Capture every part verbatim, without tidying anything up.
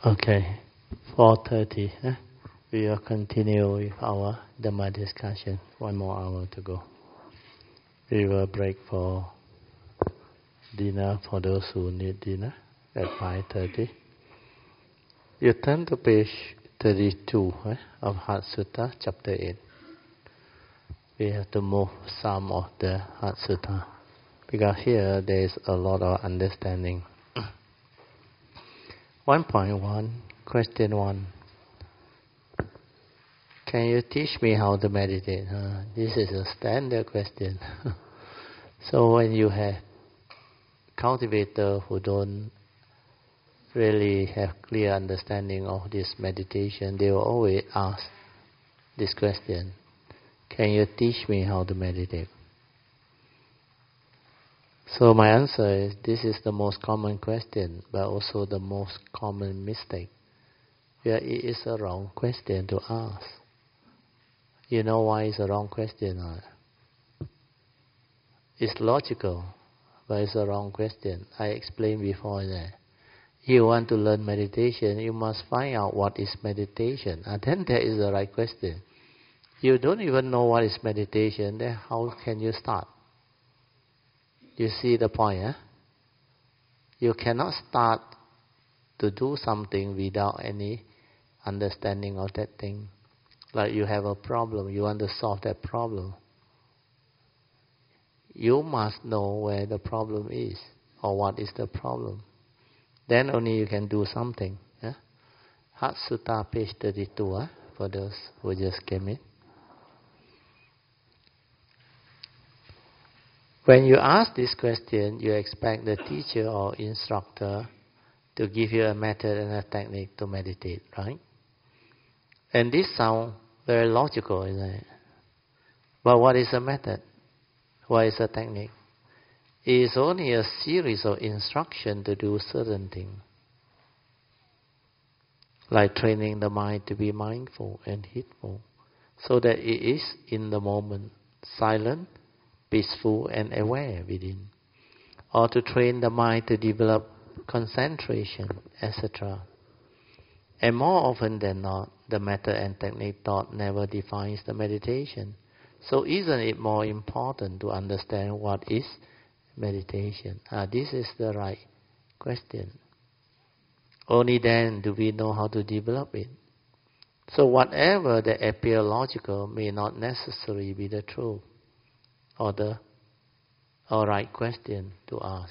Okay, four thirty. Eh? We will continue with our Dhamma discussion. One more hour to go. We will break for dinner for those who need dinner at five thirty. You turn to page thirty-two eh, of Heart Sutta, chapter eight. We have to move some of the Heart Sutta because here there is a lot of understanding. one point one, question one. Can you teach me how to meditate? Uh, this is a standard question. So when you have cultivators who don't really have clear understanding of this meditation, they will always ask this question. Can you teach me how to meditate? So my answer is, this is the most common question, but also the most common mistake. Where it is a wrong question to ask. You know why it's a wrong question? Huh? It's logical, but it's a wrong question. I explained before that. You want to learn meditation, you must find out what is meditation. And then that is the right question. You don't even know what is meditation, then how can you start? You see the point, eh? You cannot start to do something without any understanding of that thing. Like you have a problem, you want to solve that problem. You must know where the problem is, or what is the problem. Then only you can do something. Eh? Heart Sutta, page thirty-two, eh? For those who just came in. When you ask this question, you expect the teacher or instructor to give you a method and a technique to meditate, right? And this sounds very logical, isn't it? But what is a method? What is a technique? It is only a series of instructions to do certain things. Like training the mind to be mindful and heedful, so that it is in the moment, silent, peaceful and aware within. Or to train the mind to develop concentration, et cetera. And more often than not, the method and technique taught never defines the meditation. So isn't it more important to understand what is meditation? Ah, this is the right question. Only then do we know how to develop it. So whatever that appears logical may not necessarily be the truth or the or right question to ask.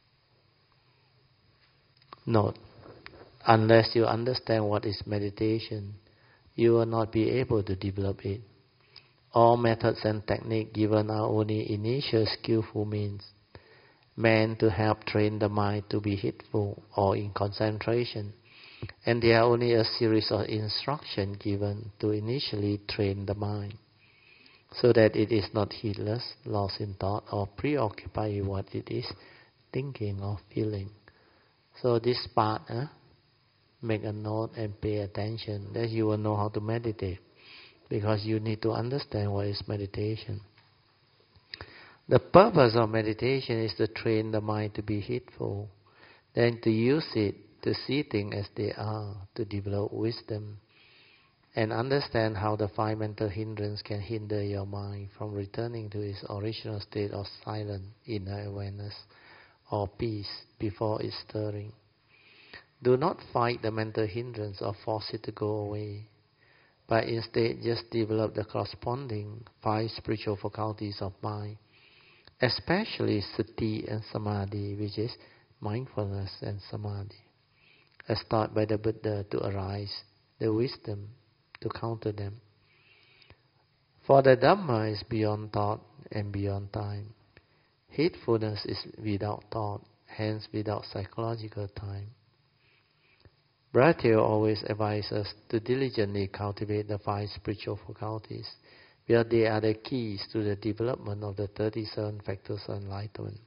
Note, unless you understand what is meditation, you will not be able to develop it. All methods and techniques given are only initial skillful means, meant to help train the mind to be heedful or in concentration. And they are only a series of instructions given to initially train the mind, so that it is not heedless, lost in thought, or preoccupied with what it is thinking or feeling. So this part, eh, make a note and pay attention, that you will know how to meditate. Because you need to understand what is meditation. The purpose of meditation is to train the mind to be heedful, then to use it to see things as they are, to develop wisdom, and understand how the five mental hindrances can hinder your mind from returning to its original state of silent inner awareness or peace before its stirring. Do not fight the mental hindrance or force it to go away, but instead just develop the corresponding five spiritual faculties of mind, especially sati and samadhi, which is mindfulness and samadhi, as taught by the Buddha, to arise the wisdom to counter them. For the Dhamma is beyond thought and beyond time. Heedfulness is without thought, hence without psychological time. Bharatiya always advises us to diligently cultivate the five spiritual faculties, where they are the keys to the development of the thirty-seven factors of enlightenment.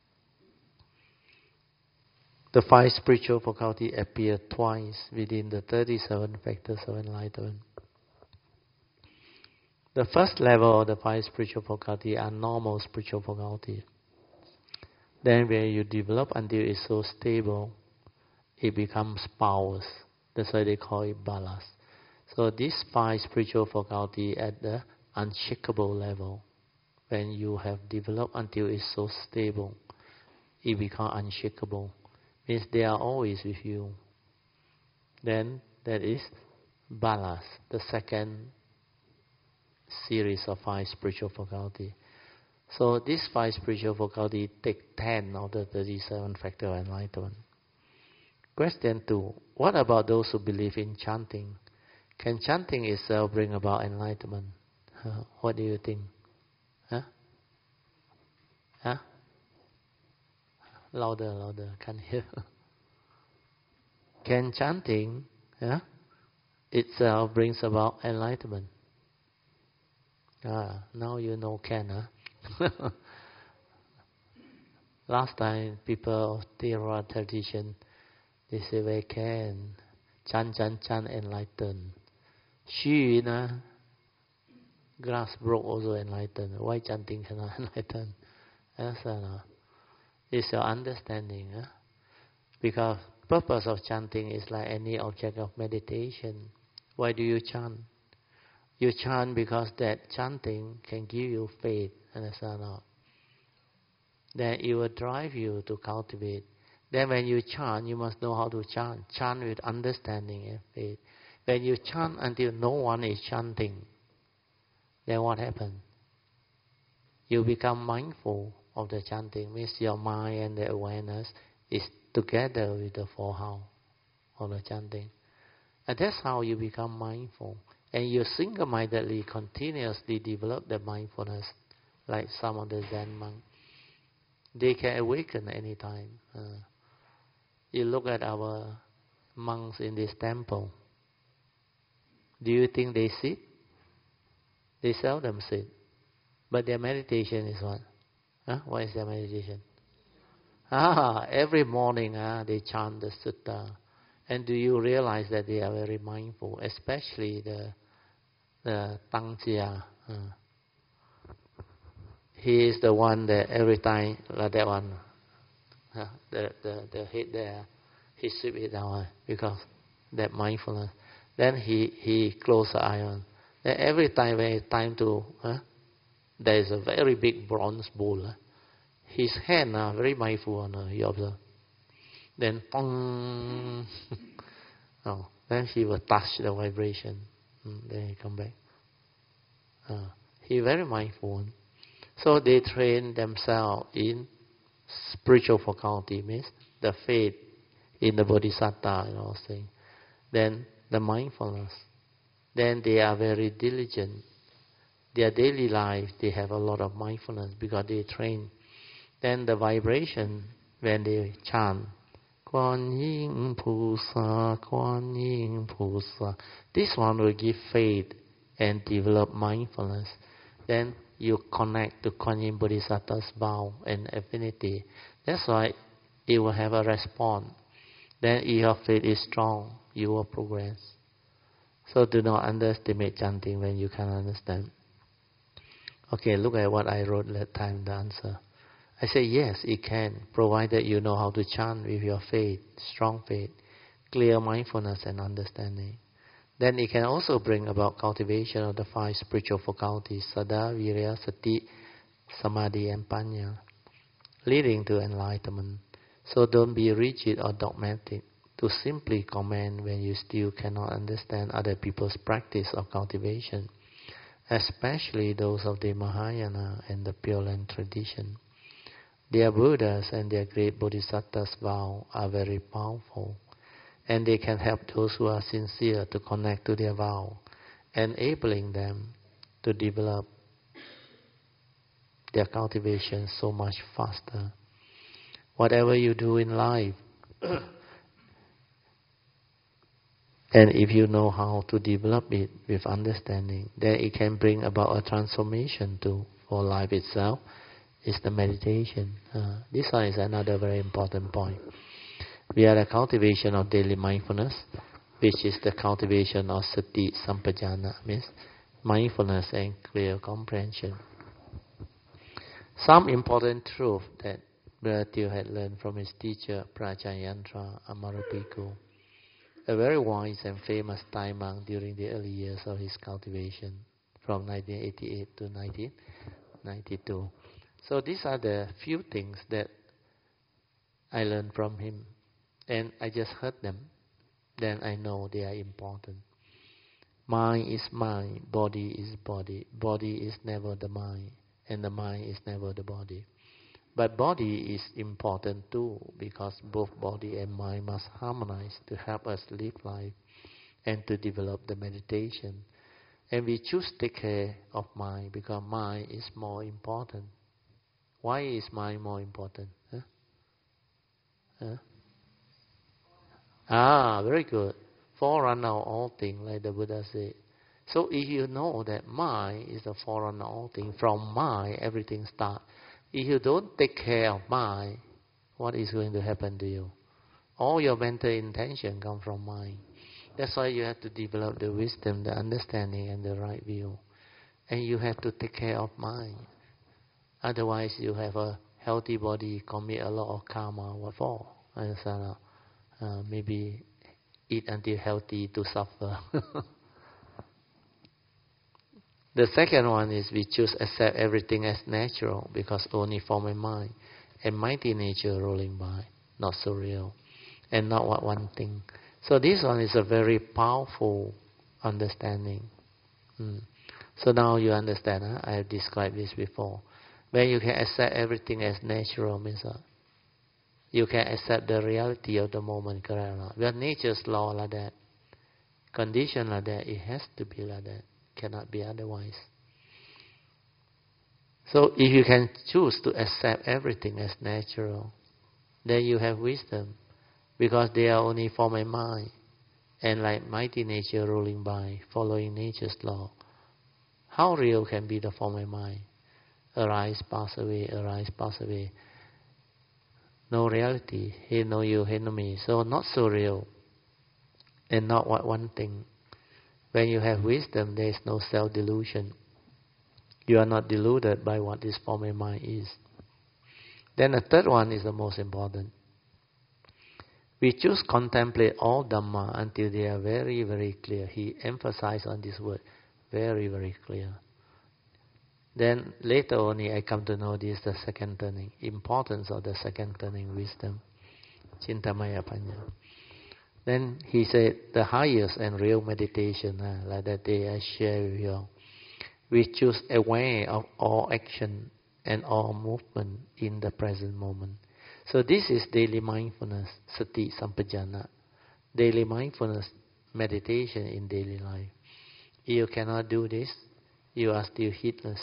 The five spiritual faculties appear twice within the thirty-seven factors of enlightenment. The first level of the five spiritual faculties are normal spiritual faculties. Then when you develop until it's so stable, it becomes powers, That's why they call it balas. So this five spiritual faculty at the unshakable level, when you have developed until it's so stable, it becomes unshakable. Means they are always with you. Then that is balas, the second series of five spiritual faculty. So this five spiritual faculty take ten of the thirty-seven factor of enlightenment. Question two. What about those who believe in chanting? Can chanting itself bring about enlightenment? Uh, what do you think? Huh? Huh? Louder, louder. Can't hear. Can chanting huh, itself brings about enlightenment? Ah, now you know can, huh? Last time people of Theravada tradition, they say they can. Chant, chant, chant, enlighten. She, na, grass broke also enlighten. Why chanting cannot enlighten? Yes, no. It's your understanding. Huh? Because purpose of chanting is like any object of meditation. Why do you chant? You chant because that chanting can give you faith. Understand or not? Then it will drive you to cultivate. Then when you chant, you must know how to chant. Chant with understanding and faith. When you chant until no one is chanting, then what happens? You become mindful of the chanting. Means your mind and the awareness is together with the four house of the chanting. And that's how you become mindful. And you single-mindedly, continuously develop the mindfulness, like some of the Zen monks. They can awaken any time. Uh, you look at our monks in this temple. Do you think they sit? They seldom sit. But their meditation is what? Huh? What is their meditation? Ah, every morning ah, they chant the sutta. And do you realize that they are very mindful, especially the the Tangjia. Uh, he is the one that every time, like that one, uh, the, the, the head there, he sweep it down because that mindfulness. Then he, he close the eye on. Then every time when it's time to, uh, there is a very big bronze bowl. Uh, his hand are uh, very mindful on uh, he observe. Then, pong. Oh, then he will touch the vibration. Mm, then he come back. Uh, he very mindful. So they train themselves in spiritual faculty, means the faith in the bodhisattva and all things. Then the mindfulness. Then they are very diligent. Their daily life, they have a lot of mindfulness because they train. Then the vibration, when they chant, Kuan Yin Pusa, Kuan Yin Pusa. This one will give faith and develop mindfulness. Then you connect to Kuan Yin Bodhisattva's vow and affinity. That's why it will have a response. Then if your faith is strong, you will progress. So do not underestimate chanting when you can understand. Okay, look at what I wrote that time, the answer. I say yes, it can, provided you know how to chant with your faith, strong faith, clear mindfulness and understanding. Then it can also bring about cultivation of the five spiritual faculties, Saddha, Virya, Sati, Samadhi and Panya, leading to enlightenment. So don't be rigid or dogmatic to simply comment when you still cannot understand other people's practice of cultivation, especially those of the Mahayana and the Pure Land tradition. Their Buddhas and their great Bodhisattvas' vow are very powerful, and they can help those who are sincere to connect to their vow, enabling them to develop their cultivation so much faster. Whatever you do in life, and if you know how to develop it with understanding, then it can bring about a transformation too for life itself. Is the meditation. Uh, this one is another very important point. We are the cultivation of daily mindfulness, which is the cultivation of sati sampajana, means mindfulness and clear comprehension. Some important truth that Brother Teoh had learned from his teacher, Prajayantra Amaro Bhikkhu. a very wise and famous Thai monk during the early years of his cultivation, from nineteen eighty-eight to nineteen ninety-two. So these are the few things that I learned from him, and I just heard them. Then I know they are important. Mind is mind, body is body. Body is never the mind, and the mind is never the body. But body is important too, because both body and mind must harmonize to help us live life and to develop the meditation. And we choose to take care of mind because mind is more important. Why is mind more important? Huh? Huh? Ah, very good. Forerunner of all things, like the Buddha said. So if you know that mind is the forerunner of all things, from mind everything starts. If you don't take care of mind, what is going to happen to you? All your mental intention come from mind. That's why you have to develop the wisdom, the understanding, and the right view. And you have to take care of mind. Otherwise, you have a healthy body, commit a lot of karma. What for? Understand? Uh, maybe eat until healthy to suffer. The second one is we choose accept everything as natural because only form and mind and mighty nature rolling by, not so real, and not what one thing. So this one is a very powerful understanding. Mm. So now you understand. Huh? I have described this before. When you can accept everything as natural means uh, you can accept the reality of the moment, correct? Because nature's law like that, condition like that, it has to be like that. Cannot be otherwise. So if you can choose to accept everything as natural, then you have wisdom, because they are only form and mind, and like mighty nature rolling by, following nature's law. How real can be the form and mind? Arise, pass away, arise, pass away. No reality. He know you, he know me. So not so real, and not what one thing. When you have wisdom, there is no self-delusion. You are not deluded by what this form and mind is. Then the third one is the most important. We choose contemplate all Dhamma until they are very, very clear. He emphasized on this word, very, very clear. Then later only I come to know this, the second turning, importance of the second turning wisdom, Chintamaya Panya. Then he said, the highest and real meditation, uh, like that day I share with you, we choose aware of all action and all movement in the present moment. So this is daily mindfulness, sati sampajana, daily mindfulness, meditation in daily life. If you cannot do this, you are still heedless.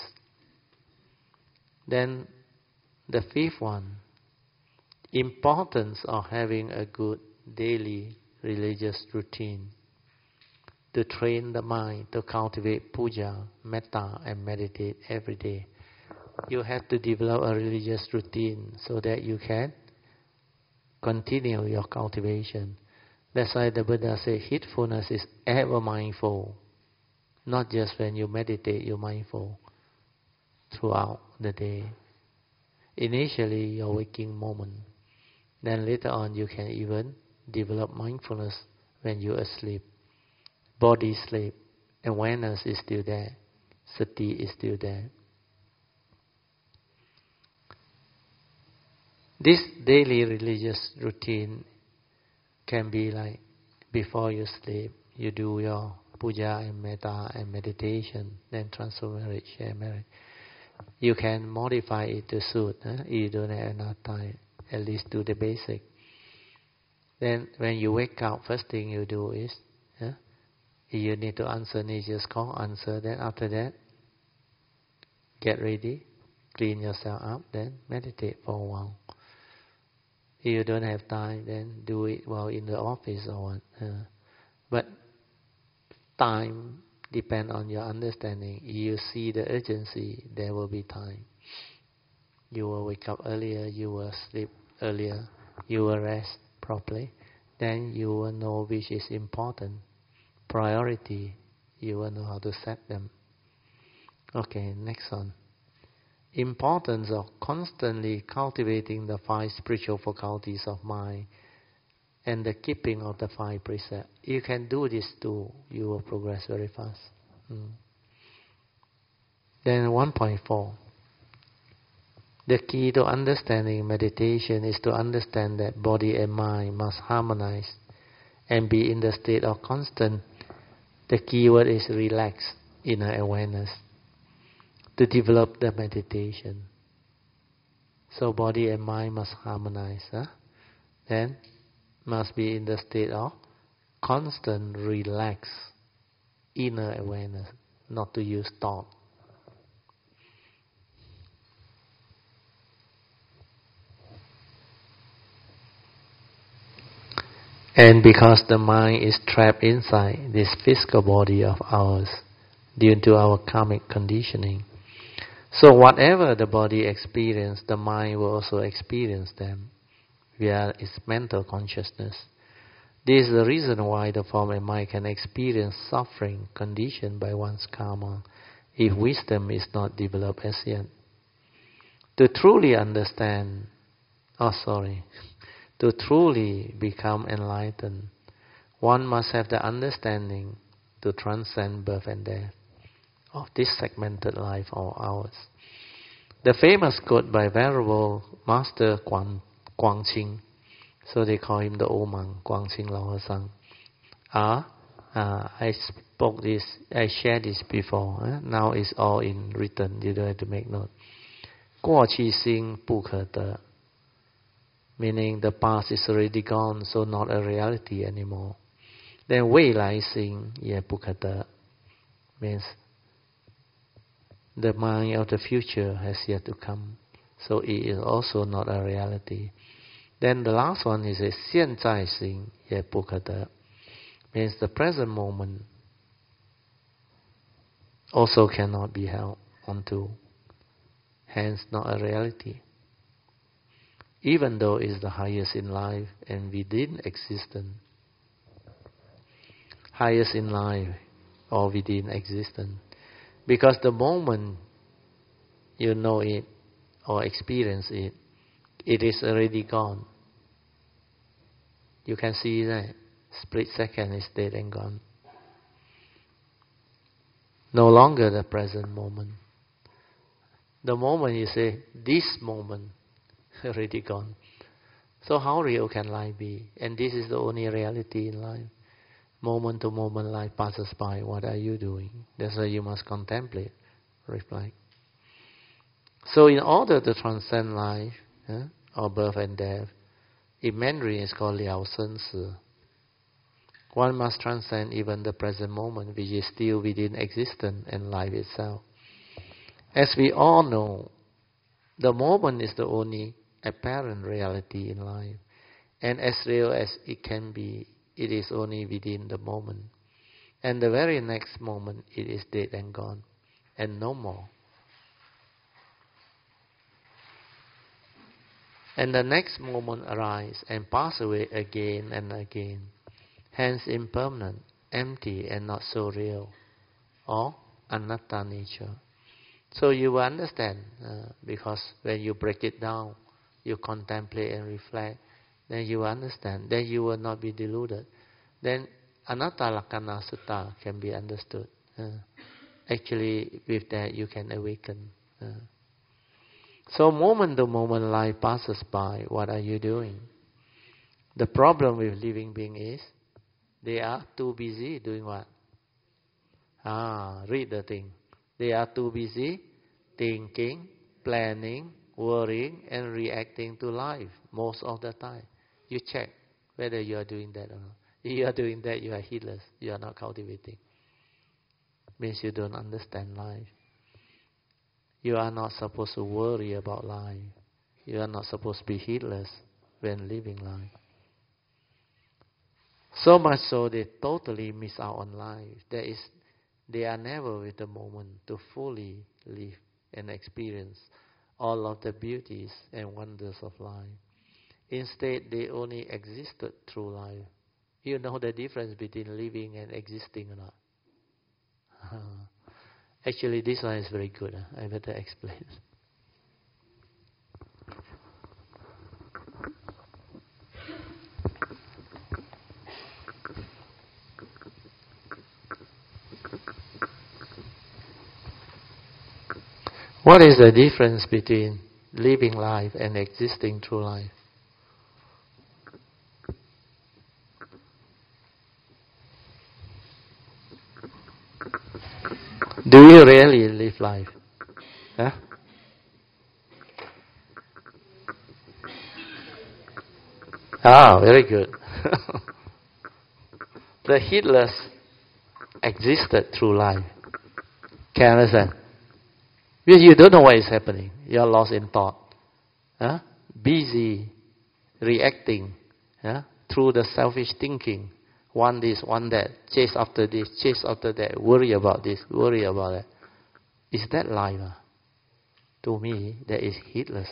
Then the fifth one, importance of having a good daily religious routine to train the mind to cultivate puja, metta, and meditate every day. You have to develop a religious routine so that you can continue your cultivation. That's why the Buddha said heedfulness is ever mindful. Not just when you meditate, you're mindful throughout the day. Initially, your waking moment. Then later on, you can even develop mindfulness when you're asleep. Body sleep, awareness is still there. Sati is still there. This daily religious routine can be like before you sleep, you do your puja and metta and meditation, then transfer marriage, share marriage. You can modify it to suit. Huh? You don't have enough time. At least do the basic. Then when you wake up, first thing you do is, huh? You need to answer nature's call, answer. Then after that, get ready, clean yourself up, then meditate for a while. If you don't have time, then do it while in the office or what. Uh, but time depends on your understanding. If you see the urgency, there will be time. You will wake up earlier, you will sleep earlier, you will rest properly. Then you will know which is important. Priority, you will know how to set them. Okay, next one. Importance of constantly cultivating the five spiritual faculties of mind and the keeping of the five precepts. You can do this too, you will progress very fast. Mm. Then one point four. The key to understanding meditation is to understand that body and mind must harmonize and be in the state of constant. The key word is relax, inner awareness, to develop the meditation. So body and mind must harmonize. Huh? Then must be in the state of constant, relaxed, inner awareness, not to use thought. And because the mind is trapped inside this physical body of ours due to our karmic conditioning, so whatever the body experiences, the mind will also experience them via its mental consciousness. This is the reason why the form and mind can experience suffering conditioned by one's karma if wisdom is not developed as yet. To truly understand, oh sorry, to truly become enlightened, one must have the understanding to transcend birth and death of this segmented life of ours. The famous quote by Venerable Master Guang, Guangqing, so they call him the old monk, Guangqing Lao Sang. Ah, uh, I spoke this, I shared this before. Eh? Now it's all in written. You don't have to make note. 过去心不可得. Meaning the past is already gone, so not a reality anymore. Then 未来心也不可得 means the mind of the future has yet to come, so it is also not a reality. Then the last one is a 现在心也不可得 means the present moment also cannot be held onto, hence not a reality. Even though it is the highest in life and within existence, highest in life or within existence, because the moment you know it or experience it, it is already gone. You can see that split second is dead and gone. No longer the present moment. The moment you say, this moment, already gone. So how real can life be? And this is the only reality in life. Moment to moment life passes by. What are you doing? That's why you must contemplate, reflect. So in order to transcend life, eh, or birth and death, in Mandarin it's called Liao Shen Si. One must transcend even the present moment, which is still within existence and life itself. As we all know, the moment is the only apparent reality in life. And as real as it can be, it is only within the moment. And the very next moment, it is dead and gone, and no more. And the next moment arises and passes away again and again. Hence impermanent, empty and not so real, or anatta nature. So you will understand, uh, because when you break it down, you contemplate and reflect, then you will understand. Then you will not be deluded. Then anatta lakkhana sutta can be understood. Uh, actually, with that you can awaken. Uh, so moment to moment life passes by. What are you doing? The problem with living being is they are too busy doing what? Ah, read the thing. They are too busy thinking, planning, worrying, and reacting to life most of the time. You check whether you are doing that or not. If you are doing that, you are heedless. You are not cultivating. Means you don't understand life. You are not supposed to worry about life. You are not supposed to be heedless when living life. So much so they totally miss out on life. There is, they are never with the moment to fully live and experience all of the beauties and wonders of life. Instead, they only existed through life. You know the difference between living and existing or not? Actually, this one is very good. Huh? I better explain. What is the difference between living life and existing through life? Do you really live life? Huh? Ah, very good. The heedless existed through life. Can you understand? Because you don't know what is happening. You are lost in thought. Huh? Busy reacting, huh? Through the selfish thinking. Want this, want that. Chase after this, chase after that. Worry about this, worry about that. Is that life? Huh? To me, that is heedless.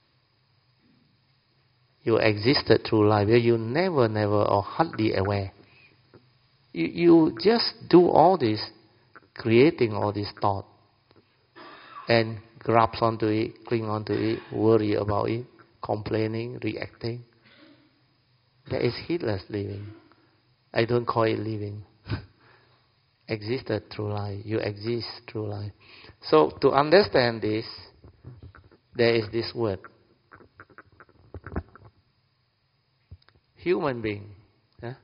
You existed through life. You never, never or hardly aware. You, you just do all this, creating all this thought. And grabs onto it, cling onto it, worry about it, complaining, reacting. That is heedless living. I don't call it living. Existed through life. You exist through life. So to understand this, there is this word. Human being. Yeah?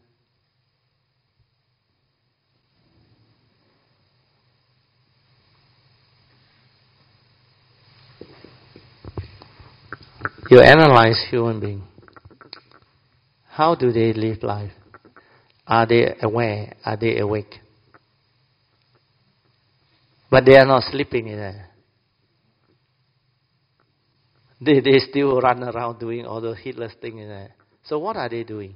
You analyze human being. How do they live life? Are they aware? Are they awake? But they are not sleeping in there. They, they still run around doing all the heedless things in there. So what are they doing?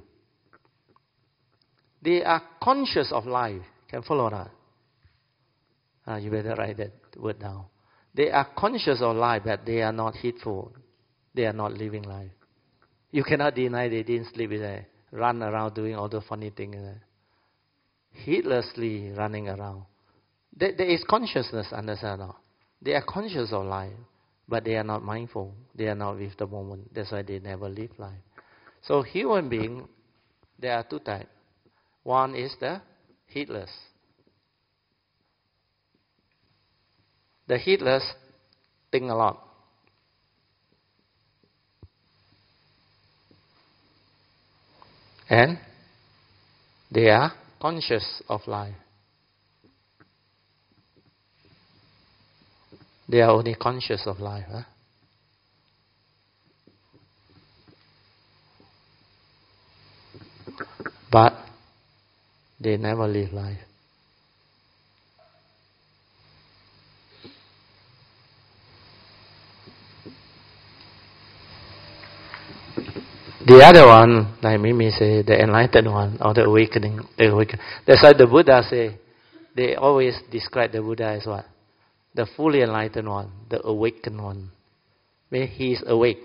They are conscious of life. Can follow that? Ah, you better write that word down. They are conscious of life, but they are not heedful. They are not living life. You cannot deny they didn't sleep in there. Run around doing all the funny things in there. Heedlessly running around. There, there is consciousness, understand or not? They are conscious of life, but they are not mindful. They are not with the moment. That's why they never live life. So human being, there are two types. One is the heedless. The heedless think a lot. And they are conscious of life. They are only conscious of life. Huh? But they never live life. The other one, like Mimi say, the enlightened one, or the awakening, the awakening. That's why the Buddha say, they always describe the Buddha as what? The fully enlightened one, the awakened one. When he is awake.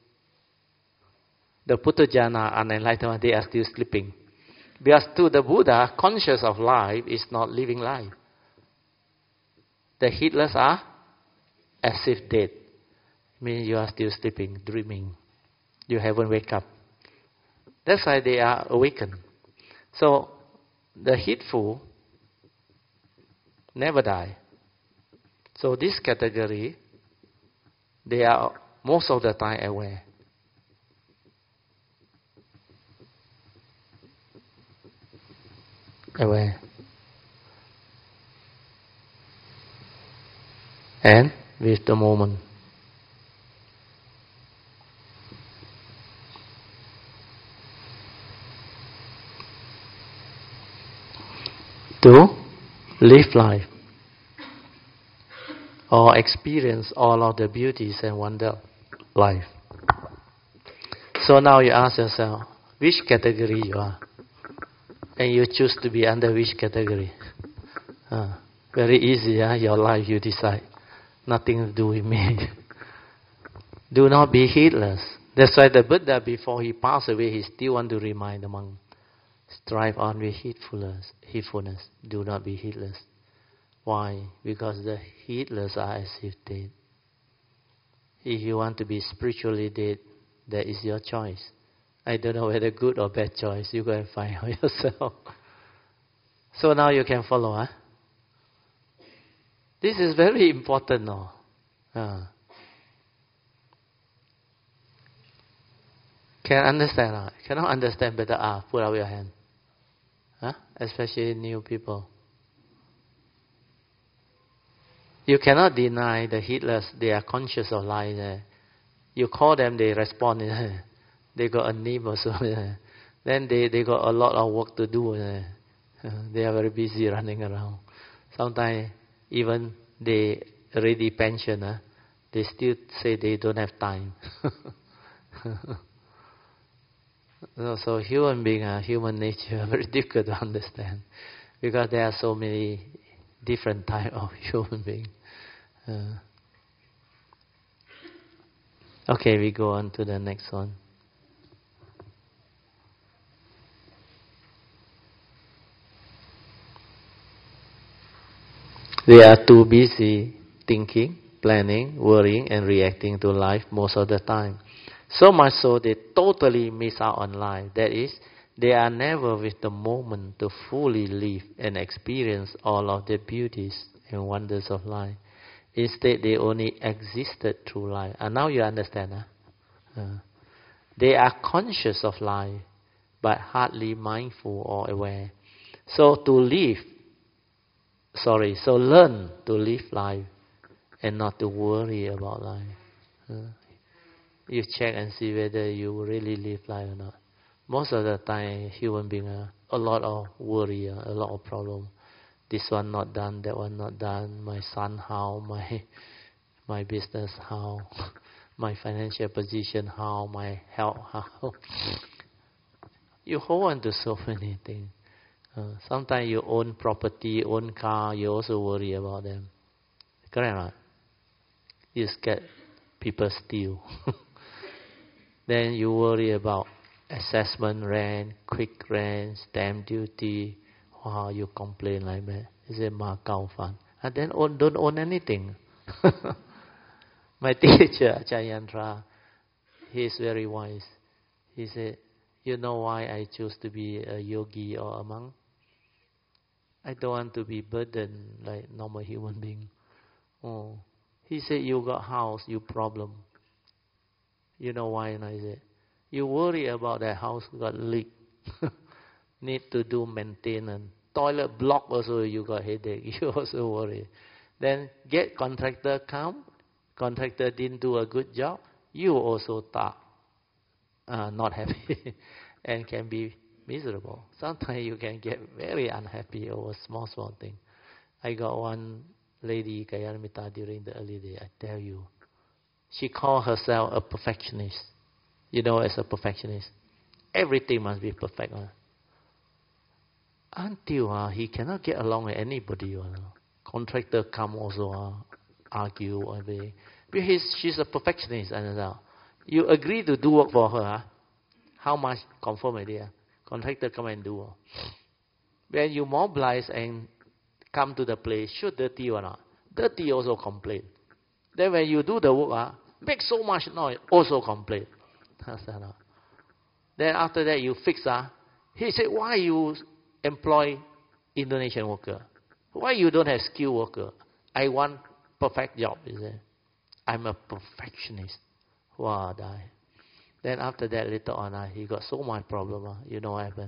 The Puthujjana, unenlightened one, they are still sleeping. Because to the Buddha, conscious of life is not living life. The heedless are as if dead. Meaning you are still sleeping, dreaming. You haven't wake up. That's why they are awakened. So the heedful never die. So this category, they are most of the time aware. Aware. And with the moment. To live life or experience all of the beauties and wonder of life. So now you ask yourself, which category you are? And you choose to be under which category? Uh, very easy, huh? Your life you decide. Nothing to do with me. Do not be heedless. That's why the Buddha, before he passed away, he still want to remind the monk. Strive on with heedfulness. Heedfulness. Do not be heedless. Why? Because the heedless are as if dead. If you want to be spiritually dead, that is your choice. I don't know whether good or bad choice. You go and find out yourself. So now you can follow. Huh? This is very important now. Uh, can understand? Uh, cannot understand better? Ah, put out your hand. Huh? Especially new people. You cannot deny the Hitlers. They are conscious of life. Uh, you call them, they respond. Uh, they got a name also. Uh, then they, they got a lot of work to do. Uh, uh, they are very busy running around. Sometimes even they already pension. Uh, they still say they don't have time. No, so human being, uh, human nature, are very difficult to understand because there are so many different type of human being. Uh, okay, we go on to the next one. They are too busy thinking, planning, worrying, and reacting to life most of the time. So much so they totally miss out on life. That is, they are never with the moment to fully live and experience all of the beauties and wonders of life. Instead, they only existed through life. And now you understand, huh? Uh, they are conscious of life, but hardly mindful or aware. So to live, sorry, so learn to live life and not to worry about life. Uh, you check and see whether you really live life or not. Most of the time, human being, uh, a lot of worry, uh, a lot of problem. This one not done, that one not done. My son how, my my business how, my financial position how, my health how. You hold on to so many things. Uh, sometimes you own property, own car, you also worry about them. Correct or not? You scared people steal. Then you worry about assessment rent, quick rent, stamp duty. Wow, you complain like that. You say, Ma Gao Fan. And then own, don't own anything. My teacher, Achayantra, he is very wise. He said, you know why I choose to be a yogi or a monk? I don't want to be burdened like normal human being. Oh, he said, you got house, you problem. You know why? And I said, you worry about that house got leak. Need to do maintenance. Toilet block also you got headache. You also worry. Then get contractor come. Contractor didn't do a good job. You also thought uh, not happy and can be miserable. Sometimes you can get very unhappy over small, small thing. I got one lady, Kayanamita, during the early day, I tell you. She called herself a perfectionist. You know, as a perfectionist, everything must be perfect. Uh. Until uh, he cannot get along with anybody. Uh. Contractor come also uh, argue. Uh, because he's, she's a perfectionist. And uh, you agree to do work for her. Uh. How much confirm idea? Contractor come and do. Uh. When you mobilize and come to the place, shoot dirty or not? Dirty also complain. Then when you do the work, uh, make so much noise, also complain. Then after that you fix. Uh, he said, why you employ Indonesian worker? Why you don't have skilled worker? I want perfect job. He said, I'm a perfectionist. Wow, die. Then after that later on, uh, he got so much problem. Uh, you know what happened?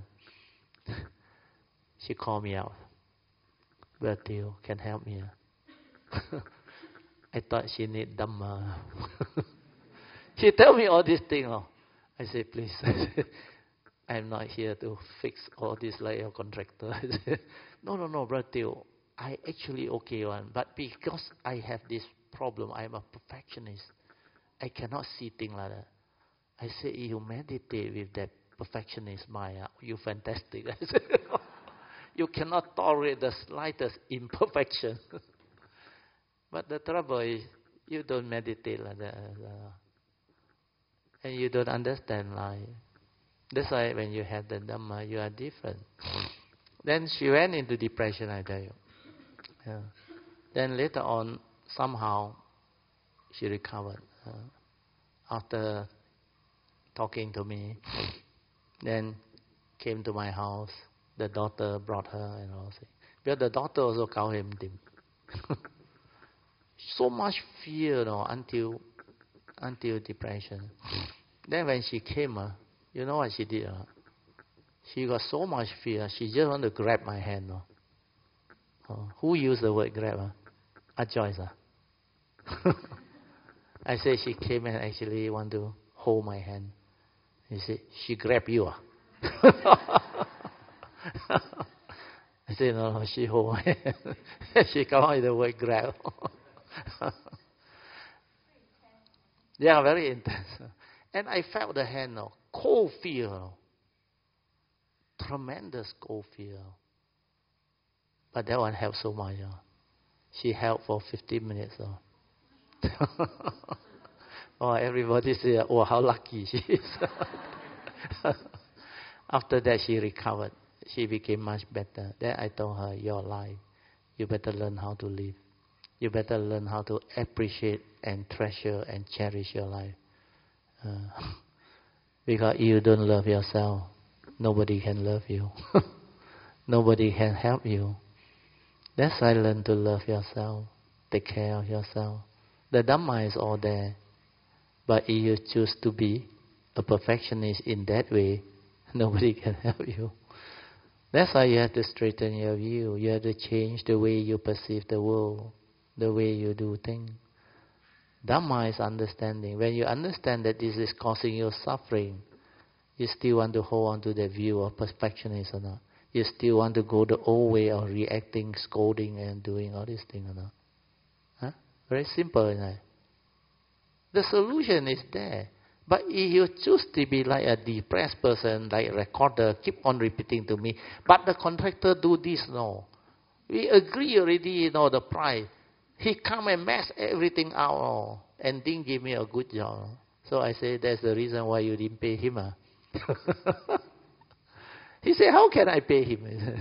She called me out. Bertil, can help me? Uh? I thought she need Dhamma. She tell me all these things. Oh. I said, please. I'm not here to fix all this like a contractor. I said, no, no, no, brother Teo. I actually okay one. But because I have this problem, I'm a perfectionist. I cannot see things like that. I said, you meditate with that perfectionist mind. You fantastic. I said, you cannot tolerate the slightest imperfection. But the trouble is, you don't meditate like that. And you don't understand life. That's why when you have the Dhamma, you are different. Then she went into depression, I tell you. Yeah. Then later on, somehow, she recovered. Uh, after talking to me, then came to my house. The daughter brought her and all. Because the daughter also called him Dim. so much fear, you know, until until depression. Then when she came, uh, you know what she did? Uh? She got so much fear, she just want to grab my hand. Uh. Oh, who used the word grab? Uh? A Joyce. Uh? I say she came and actually want to hold my hand. He said, she grabbed you. Uh? I said, no, no, she hold my hand. She come out with the word grab. Yeah, very intense. And I felt the hand, no, cold fear. No. Tremendous cold fear. But that one helped so much. No. She held for fifteen minutes. No. Oh, everybody said, oh, how lucky she is. After that, she recovered. She became much better. Then I told her, your life, you better learn how to live. You better learn how to appreciate and treasure and cherish your life. Uh, because you don't love yourself, nobody can love you. Nobody can help you. That's why learn to love yourself. Take care of yourself. The Dhamma is all there. But if you choose to be a perfectionist in that way, nobody can help you. That's why you have to straighten your view. You have to change the way you perceive the world, the way you do things. Dhamma is understanding. When you understand that this is causing you suffering, you still want to hold on to the view of perfectionism or not? You still want to go the old way of reacting, scolding, and doing all these things or not? Huh? Very simple, isn't it? The solution is there. But if you choose to be like a depressed person, like a recorder, keep on repeating to me, but the contractor do this, no. We agree already, you know, the price. He come and mess everything out, oh, and didn't give me a good job. So I say, that's the reason why you didn't pay him. Ah. He said, how can I pay him?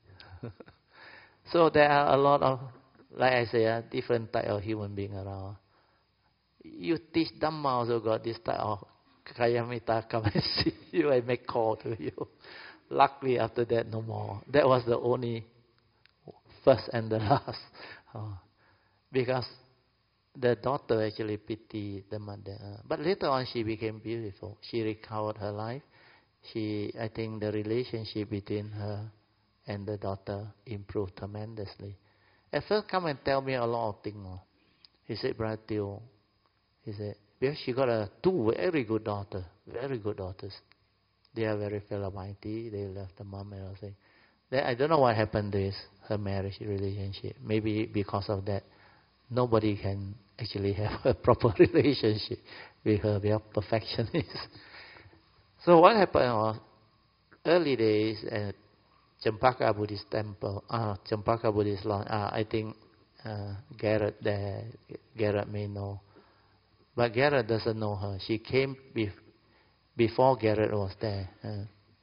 So there are a lot of, like I say, uh, different type of human being around. You teach Dhamma also got this type of Kayamita, come and see you and make call to you. Luckily after that no more. That was the only first and the last. Oh. Because the daughter actually pitied the mother. But later on she became beautiful. She recovered her life. She, I think the relationship between her and the daughter improved tremendously. At first come and tell me a lot of things. He said, Brother Teo, he said, because she got a two very good daughters, very good daughters. They are very Philamite. They left the mom and everything. Then I don't know what happened to his, her marriage relationship. Maybe because of that, nobody can actually have a proper relationship with her. They are perfectionists. So what happened was, early days at Champaka Buddhist temple, uh, Champaka Buddhist lawn, uh, I think uh, Garrett there, Garrett may know. But Garrett doesn't know her. She came be- before Garrett was there. Uh,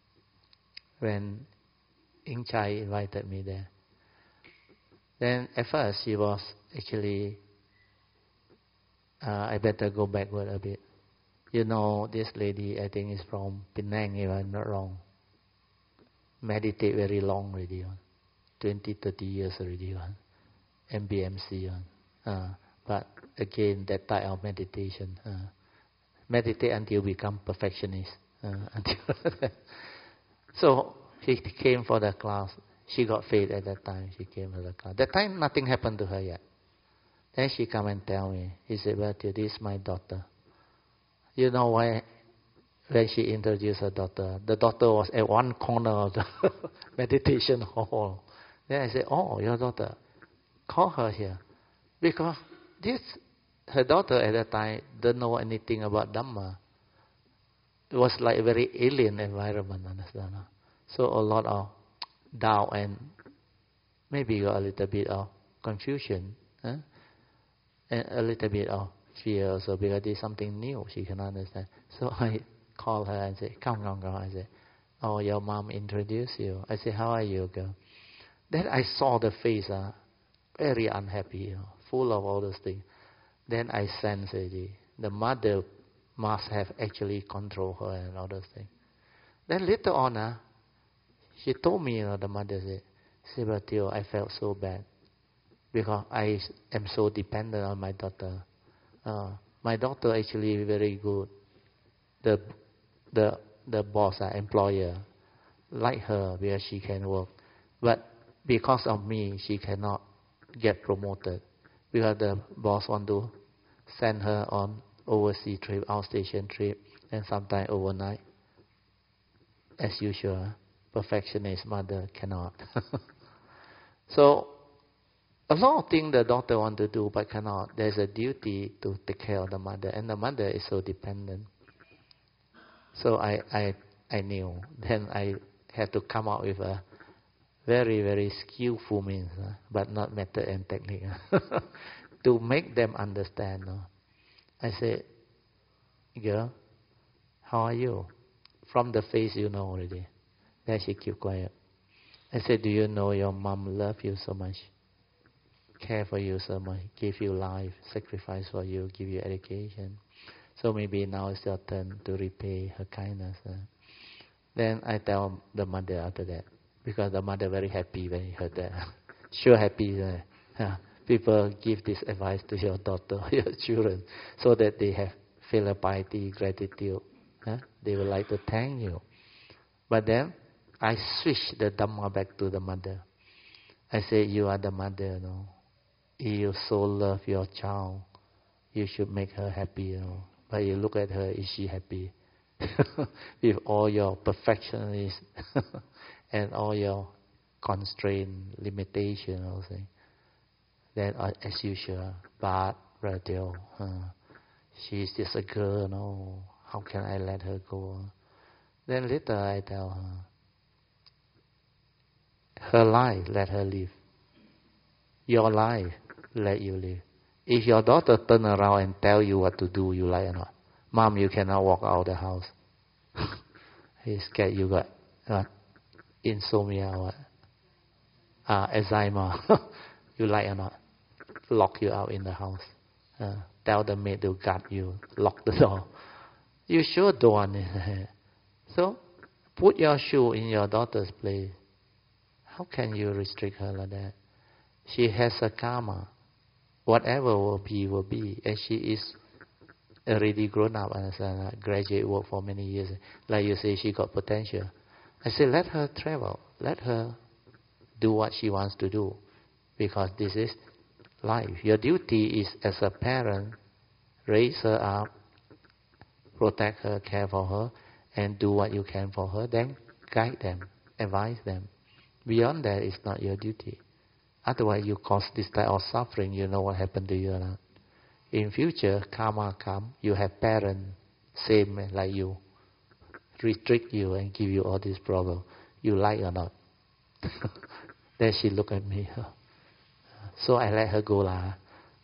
when Ing Chai invited me there. Then at first she was actually, uh, I better go backward a bit. You know, this lady, I think is from Penang, if I'm not wrong. Meditate very long already. On. twenty, thirty years already. On. M B M C. On. Uh, but again, that type of meditation. Uh, meditate until become perfectionist. Uh, until so she came for the class. She got faith at that time. She came to the class. That time nothing happened to her yet. Then she come and tell me. He said, well, this is my daughter. You know why? When she introduced her daughter, the daughter was at one corner of the meditation hall. Then I said, oh, your daughter. Call her here. Because this, her daughter at that time didn't know anything about Dhamma. It was like a very alien environment, understand? So a lot of doubt and maybe a little bit of confusion. Huh? And a little bit of fear also because it's something new she can understand. So I called her and said, come, come, come. I said, oh, your mom introduced you. I said, how are you, girl? Then I saw the face, uh, very unhappy, you know, full of all those things. Then I sensed it. The mother must have actually controlled her and all those things. Then later on, uh, she told me, you know, the mother said, Sibatio, I felt so bad. because I am so dependent on my daughter. Uh, my daughter actually very good. The the the boss, uh, employer, like her where she can work, but because of me, she cannot get promoted because the boss want to send her on overseas trip, outstation trip, and sometimes overnight. As usual, perfectionist mother cannot. So a lot of things the daughter want to do but cannot. There's a duty to take care of the mother, and the mother is so dependent. So I I I knew. Then I had to come up with a very very skillful means, uh, but not method and technique, to make them understand. Uh. I said, girl, how are you? From the face you know already. Then she keep quiet. I said, do you know your mom love you so much? Care for you so much, give you life, sacrifice for you, give you education. So maybe now it's your turn to repay her kindness. Uh. Then I tell the mother after that, because the mother very happy when he heard that. Sure happy. Uh, people give this advice to your daughter, your children, so that they have filial piety, gratitude. Huh? They would like to thank you. But then I switch the Dhamma back to the mother. I say, you are the mother, no? You so love your child, you should make her happy, you know. But you look at her, is she happy? With all your perfectionism and all your constraint, limitation, all things. Then, uh, as usual, bad radio. Uh, she's just a girl, no? How can I let her go? Then later I tell her, her life, let her live. Your life, let you live. If your daughter turn around and tell you what to do, you like or not? Mom, you cannot walk out of the house. He's scared you got uh, insomnia or what? Uh, Alzheimer. You like or not? Lock you out in the house. Uh, tell the maid to guard you. Lock the door. You sure don't want it. So, put your shoe in your daughter's place. How can you restrict her like that? She has a karma. Whatever will be, will be. And she is already grown up and uh, graduate work for many years. Like you say, she got potential. I say, let her travel. Let her do what she wants to do. Because this is life. Your duty is, as a parent, raise her up, protect her, care for her, and do what you can for her. Then guide them, advise them. Beyond that, it's not your duty. Otherwise, you cause this type of suffering. You know what happened to you now. In future, karma come. You have parents, same like you, restrict you and give you all this problem. You like or not? Then she looked at me. So I let her go lah.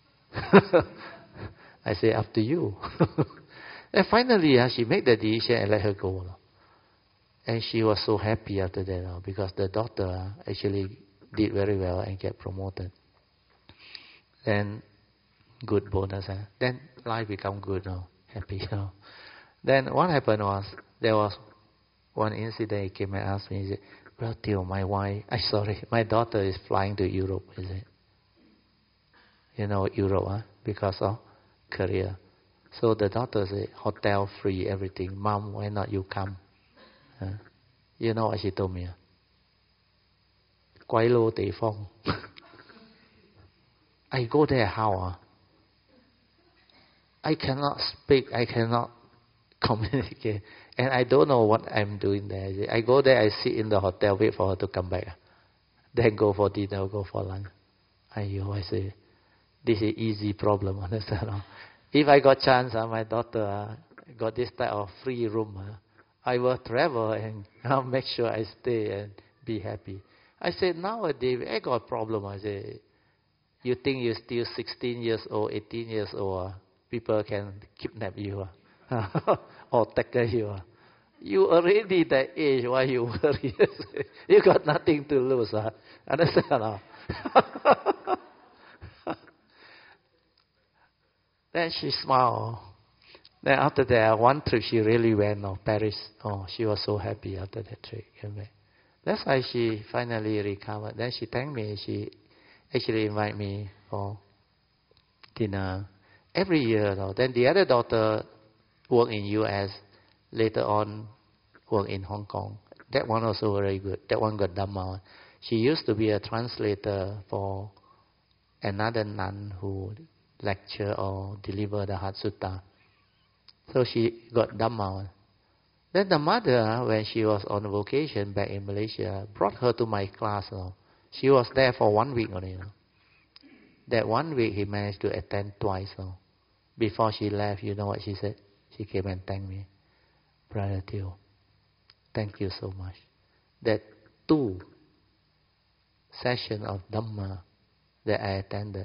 I say, up to you. And finally, uh, she made the decision and let her go. And she was so happy after that, uh, because the daughter uh, actually did very well and get promoted. Then, good bonus. Uh. Then life become good, uh, happy. You know. Then what happened was, there was one incident. He came and asked me, he said, well, Theo, my wife, I sorry, my daughter is flying to Europe, is it? You know, Europe, huh? Because of career. So the daughter said, hotel free, everything. Mom, why not you come? Huh? You know what she told me? 鬼佬地方. I go there how? Uh? I cannot speak, I cannot communicate. And I don't know what I'm doing there. I go there, I sit in the hotel, wait for her to come back. Then go for dinner, go for lunch. Ayo, I say, this is easy problem, understand? If I got chance, uh, my daughter uh, got this type of free room, uh, I will travel and uh, make sure I stay and be happy. I said, nowadays, I got a problem. I say, you think you're still sixteen years old, eighteen years old, uh, people can kidnap you uh, or tackle you. Uh. You already that age, why you worry? You got nothing to lose. Uh. Understand? Uh? Then she smiled. Then after that, one trip she really went to oh, Paris. Oh, she was so happy after that trip. That's why she finally recovered. Then she thanked me. She actually invite me for dinner every year. Though. Then the other daughter worked in U S, later on worked in Hong Kong. That one also very good. That one got Dhamma. She used to be a translator for another nun who lecture or deliver the Heart Sutta. So she got Dhamma. Then the mother, when she was on vacation back in Malaysia, brought her to my class. You know. She was there for one week only. You know. That one week he managed to attend twice. You know. Before she left, you know what she said? She came and thanked me. Brother Teo, thank you so much. That two sessions of Dhamma that I attended,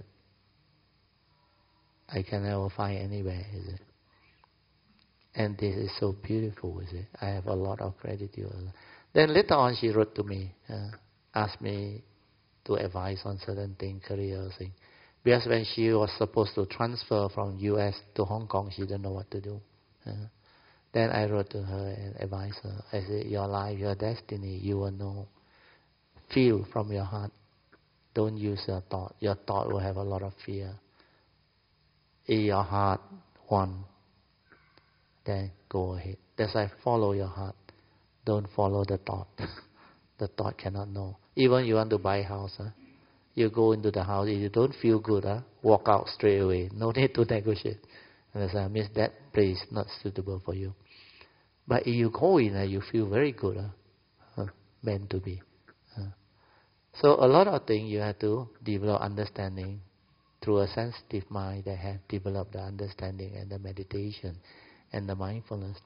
I can never find anywhere, is it? And this is so beautiful, is it? I have a lot of gratitude. Then later on she wrote to me, uh, asked me to advise on certain things, career things. Because when she was supposed to transfer from U S to Hong Kong, she didn't know what to do. Uh, then I wrote to her and advised her. I said, your life, your destiny, you will know. Feel from your heart. Don't use your thought. Your thought will have a lot of fear. In your heart, one, then go ahead. That's why follow your heart. Don't follow the thought. The thought cannot know. Even you want to buy a house, huh? You go into the house, if you don't feel good, huh? Walk out straight away. No need to negotiate. And I said, miss, that place not suitable for you. But if you go in and you feel very good, huh? Huh? Meant to be. Huh? So a lot of things you have to develop understanding through a sensitive mind that have developed the understanding and the meditation and the mindfulness.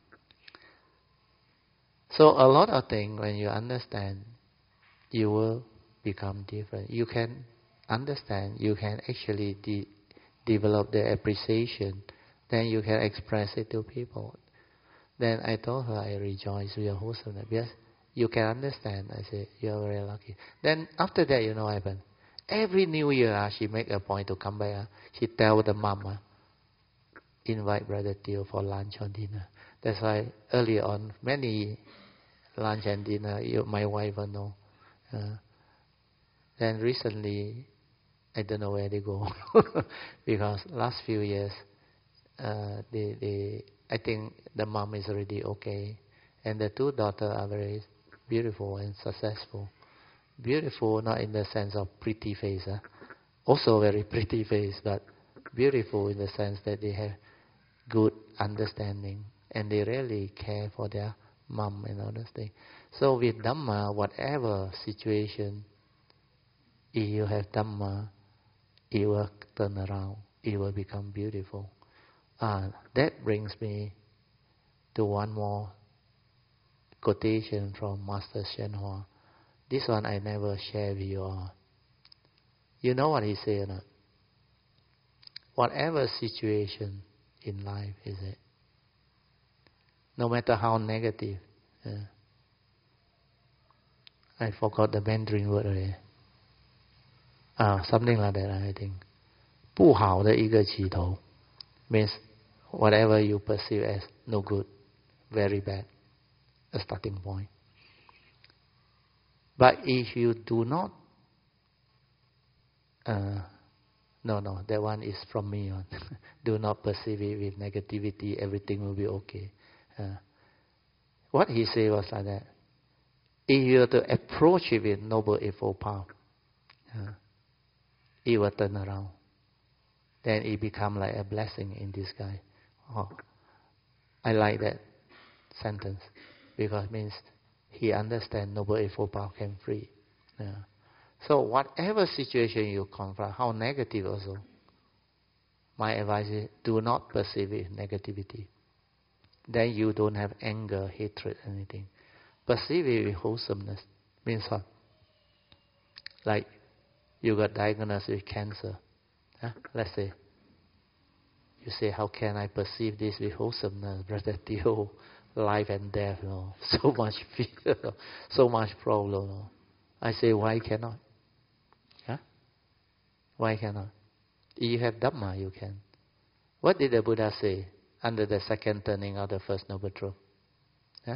So a lot of things when you understand, you will become different. You can understand, you can actually de- develop the appreciation, then you can express it to people. Then I told her I rejoice with your wholesomeness. Yes, you can understand. I said, you are very lucky. Then after that, you know what happened? Every New Year, uh, she make a point to come back. Uh, she tell the mom, uh, invite Brother Teo for lunch or dinner. That's why early on, many lunch and dinner, you, my wife will know. Uh, then recently, I don't know where they go. Because last few years, uh, they, they, I think the mom is already okay. And the two daughters are very beautiful and successful. Beautiful, not in the sense of pretty face. Huh? Also very pretty face, but beautiful in the sense that they have good understanding. And they really care for their mom and other things. So with Dhamma, whatever situation, if you have Dhamma, it will turn around. It will become beautiful. Uh, that brings me to one more quotation from Master Shen Hua. This one I never share with you all. You know what he said? No? Whatever situation in life is it, no matter how negative. Uh, I forgot the Mandarin word already. Uh, something like that, I think. 不好的一个起头 means whatever you perceive as no good, very bad, a starting point. But if you do not, uh, no, no, that one is from me on. Do not perceive it with negativity, everything will be okay. Uh, what he said was like that. If you are to approach it with Noble Eightfold Path, uh, it will turn around. Then it becomes like a blessing in disguise. Oh, I like that sentence because it means he understands Noble Eightfold Path can free. Yeah. So whatever situation you confront, how negative also, my advice is do not perceive it negativity. Then you don't have anger, hatred, anything. Perceive it with wholesomeness. Means what? Like you got diagnosed with cancer. Huh? Let's say. You say, how can I perceive this with wholesomeness? Brother Teo, life and death, you know, so much fear, so much problem. You know. I say, why cannot? Huh? Why cannot? If you have Dhamma, you can. What did the Buddha say under the second turning of the First Noble Truth? Huh?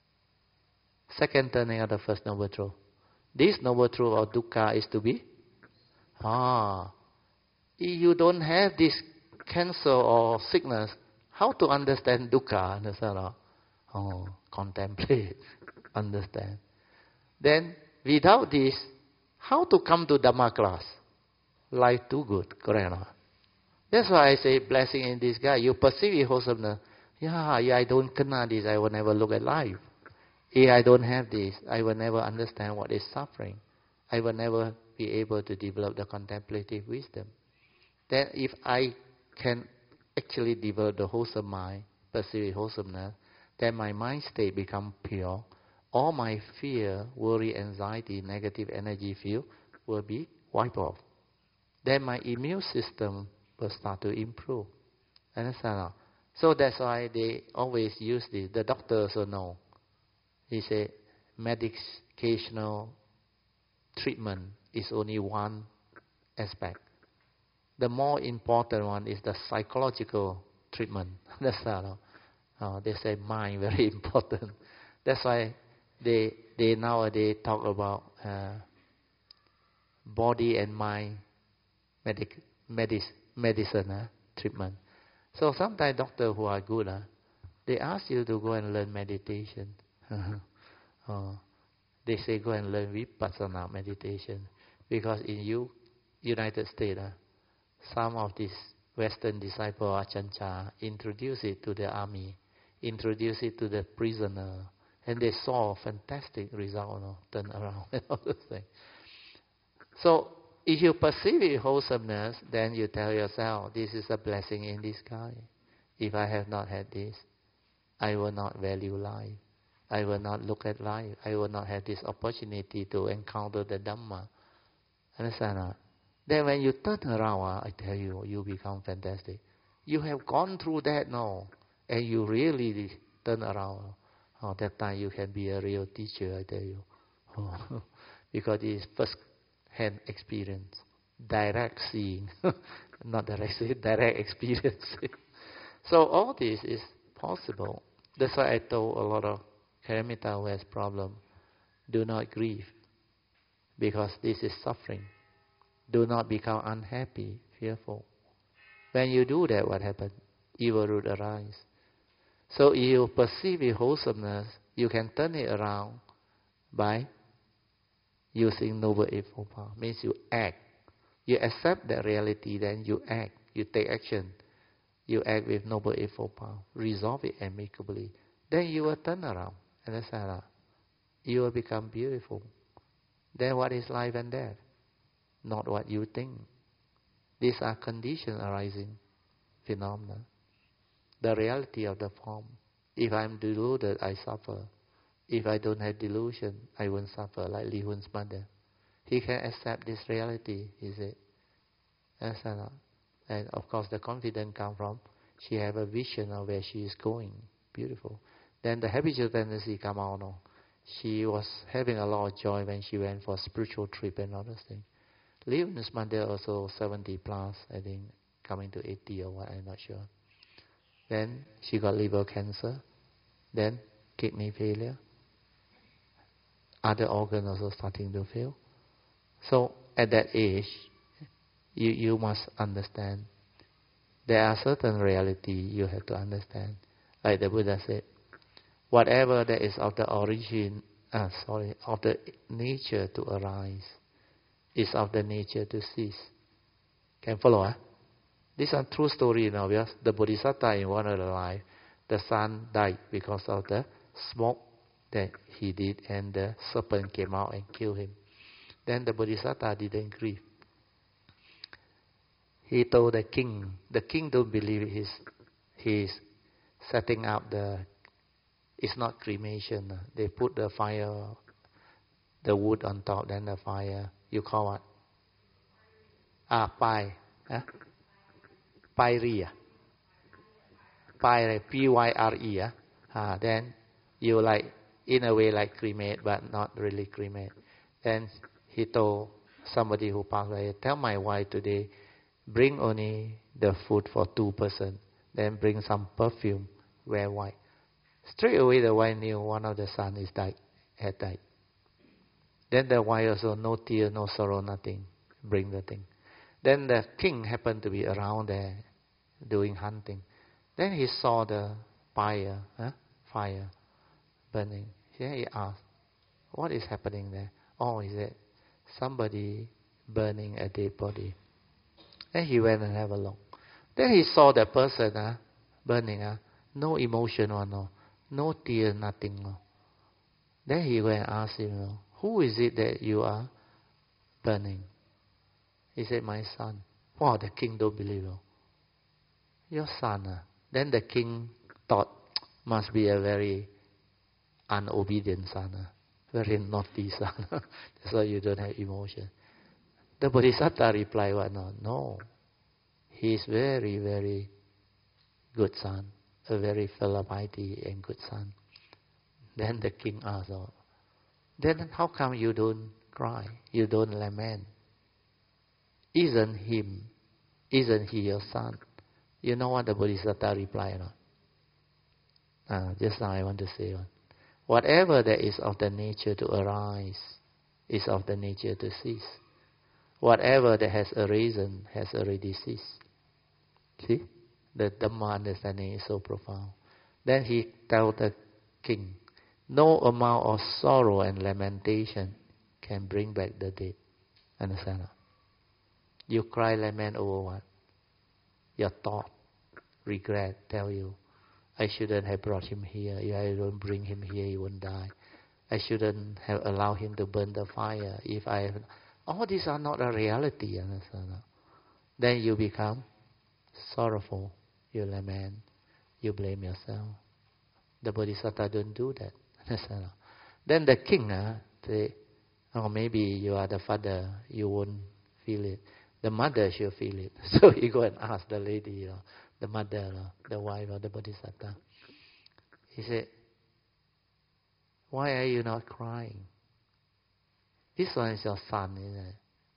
Second turning of the First Noble Truth. This Noble Truth of dukkha is to be Ah, if you don't have this cancer or sickness, how to understand dukkha? Understand? Oh, contemplate, understand. Then, without this, how to come to Dhamma class? Life too good, correct or not? That's why I say blessing in disguise. You perceive it wholesomeness. Yeah, yeah, I don't kena this, I will never look at life. If I don't have this, I will never understand what is suffering. I will never be able to develop the contemplative wisdom. Then if I can actually develop the wholesome mind, perceive wholesomeness, then my mind state become pure. All my fear, worry, anxiety, negative energy field will be wiped off. Then my immune system will start to improve. Understand? So that's why they always use this. The doctor also know. He said, medicational treatment is only one aspect. The more important one is the psychological treatment. That's how uh, they say mind very important. That's why they they nowadays talk about uh, body and mind medic, medis, medicine uh, treatment. So sometimes doctors who are good, uh, they ask you to go and learn meditation. uh, they say go and learn Vipassana meditation, because in you United States, uh, some of these Western disciples, Achancha, introduce it to the army, introduce it to the prisoner, and they saw fantastic result, you know, turn around and all those things. So if you perceive it wholesomeness, then you tell yourself, this is a blessing in disguise. If I have not had this, I will not value life. I will not look at life. I will not have this opportunity to encounter the Dhamma. Understand? Then when you turn around, uh, I tell you, you become fantastic. You have gone through that now, and you really turn around. Oh, that time you can be a real teacher, I tell you. Oh, because it is first-hand experience, direct seeing, not direct seeing, direct experience. So all this is possible. That's why I told a lot of Karamita who has problem, do not grieve, because this is suffering. Do not become unhappy, fearful. When you do that, what happens? Evil root arise. So if you perceive the wholesomeness, you can turn it around by using Noble Eightfold Path. Means you act. You accept that reality, then you act. You take action. You act with Noble Eightfold Path. Resolve it amicably. Then you will turn around. Understand that? You will become beautiful. Then what is life and death? Not what you think. These are conditions arising phenomena. The reality of the form. If I'm deluded, I suffer. If I don't have delusion, I won't suffer, like Li Hun's mother. He can accept this reality, he said. And of course the confidence comes from, she have a vision of where she is going. Beautiful. Then the habitual tendency come out. No? She was having a lot of joy when she went for a spiritual trip and all those things. Li Hun's mother also seventy plus, I think, coming to eighty or what, I'm not sure. Then she got liver cancer. Then kidney failure. Other organs also starting to fail. So at that age, you, you must understand. There are certain reality you have to understand. Like the Buddha said, whatever that is of the origin, uh, sorry, of the nature to arise, is of the nature to cease. Can follow, huh? This is a true story, you know, because the Bodhisattva in one of the life, the son died because of the smoke that he did, and the serpent came out and killed him. Then the Bodhisattva didn't grieve. He told the king, the king don't believe he's, he's setting up the, it's not cremation. They put the fire, the wood on top, then the fire. You call what? Ah, pai. Huh? Pyre. Pyre, P Y R E. Ah, then you like, in a way like cremate, but not really cremate. Then he told somebody who passed away, tell my wife today, bring only the food for two person. Then bring some perfume, wear white. Straight away the wife knew one of the sons is died, had died. Then the wife also, no tear, no sorrow, nothing. bring the thing. Then the king happened to be around there doing hunting. Then he saw the fire, huh? fire burning. Here he asked, what is happening there? Oh, he said, somebody burning a dead body. Then he went and have a look. Then he saw that person uh, burning, uh, no emotion or no, no tear, nothing. No. Then he went and asked him, no, who is it that you are burning? He said, my son. Wow, the king don't believe it. Your son. Uh. Then the king thought, must be a very unobedient son. Uh. Very naughty son. That's why you don't have emotion. The Bodhisattva replied, well, no, no. He is very, very good son. A very piety and good son. Then the king asked, oh, then how come you don't cry? You don't lament? Isn't him, isn't he your son? You know what the Bodhisattva replied? No? Uh, just now I want to say one. Whatever that is of the nature to arise is of the nature to cease. Whatever that has arisen has already ceased. See? The Dhamma understanding is so profound. Then he told the king, no amount of sorrow and lamentation can bring back the dead. Understand? You cry, lament over what? Your thought, regret, tell you, I shouldn't have brought him here. If I don't bring him here, he won't die. I shouldn't have allowed him to burn the fire. If I, all these are not a reality. Understand? Then you become sorrowful. You lament. You blame yourself. The Bodhisattva don't do that. Understand? Then the king uh, say, oh, maybe you are the father. You won't feel it. The mother should feel it. So he go and ask the lady, you know, the mother, uh, the wife of the Bodhisattva. He said, why are you not crying? This one is your son, isn't it?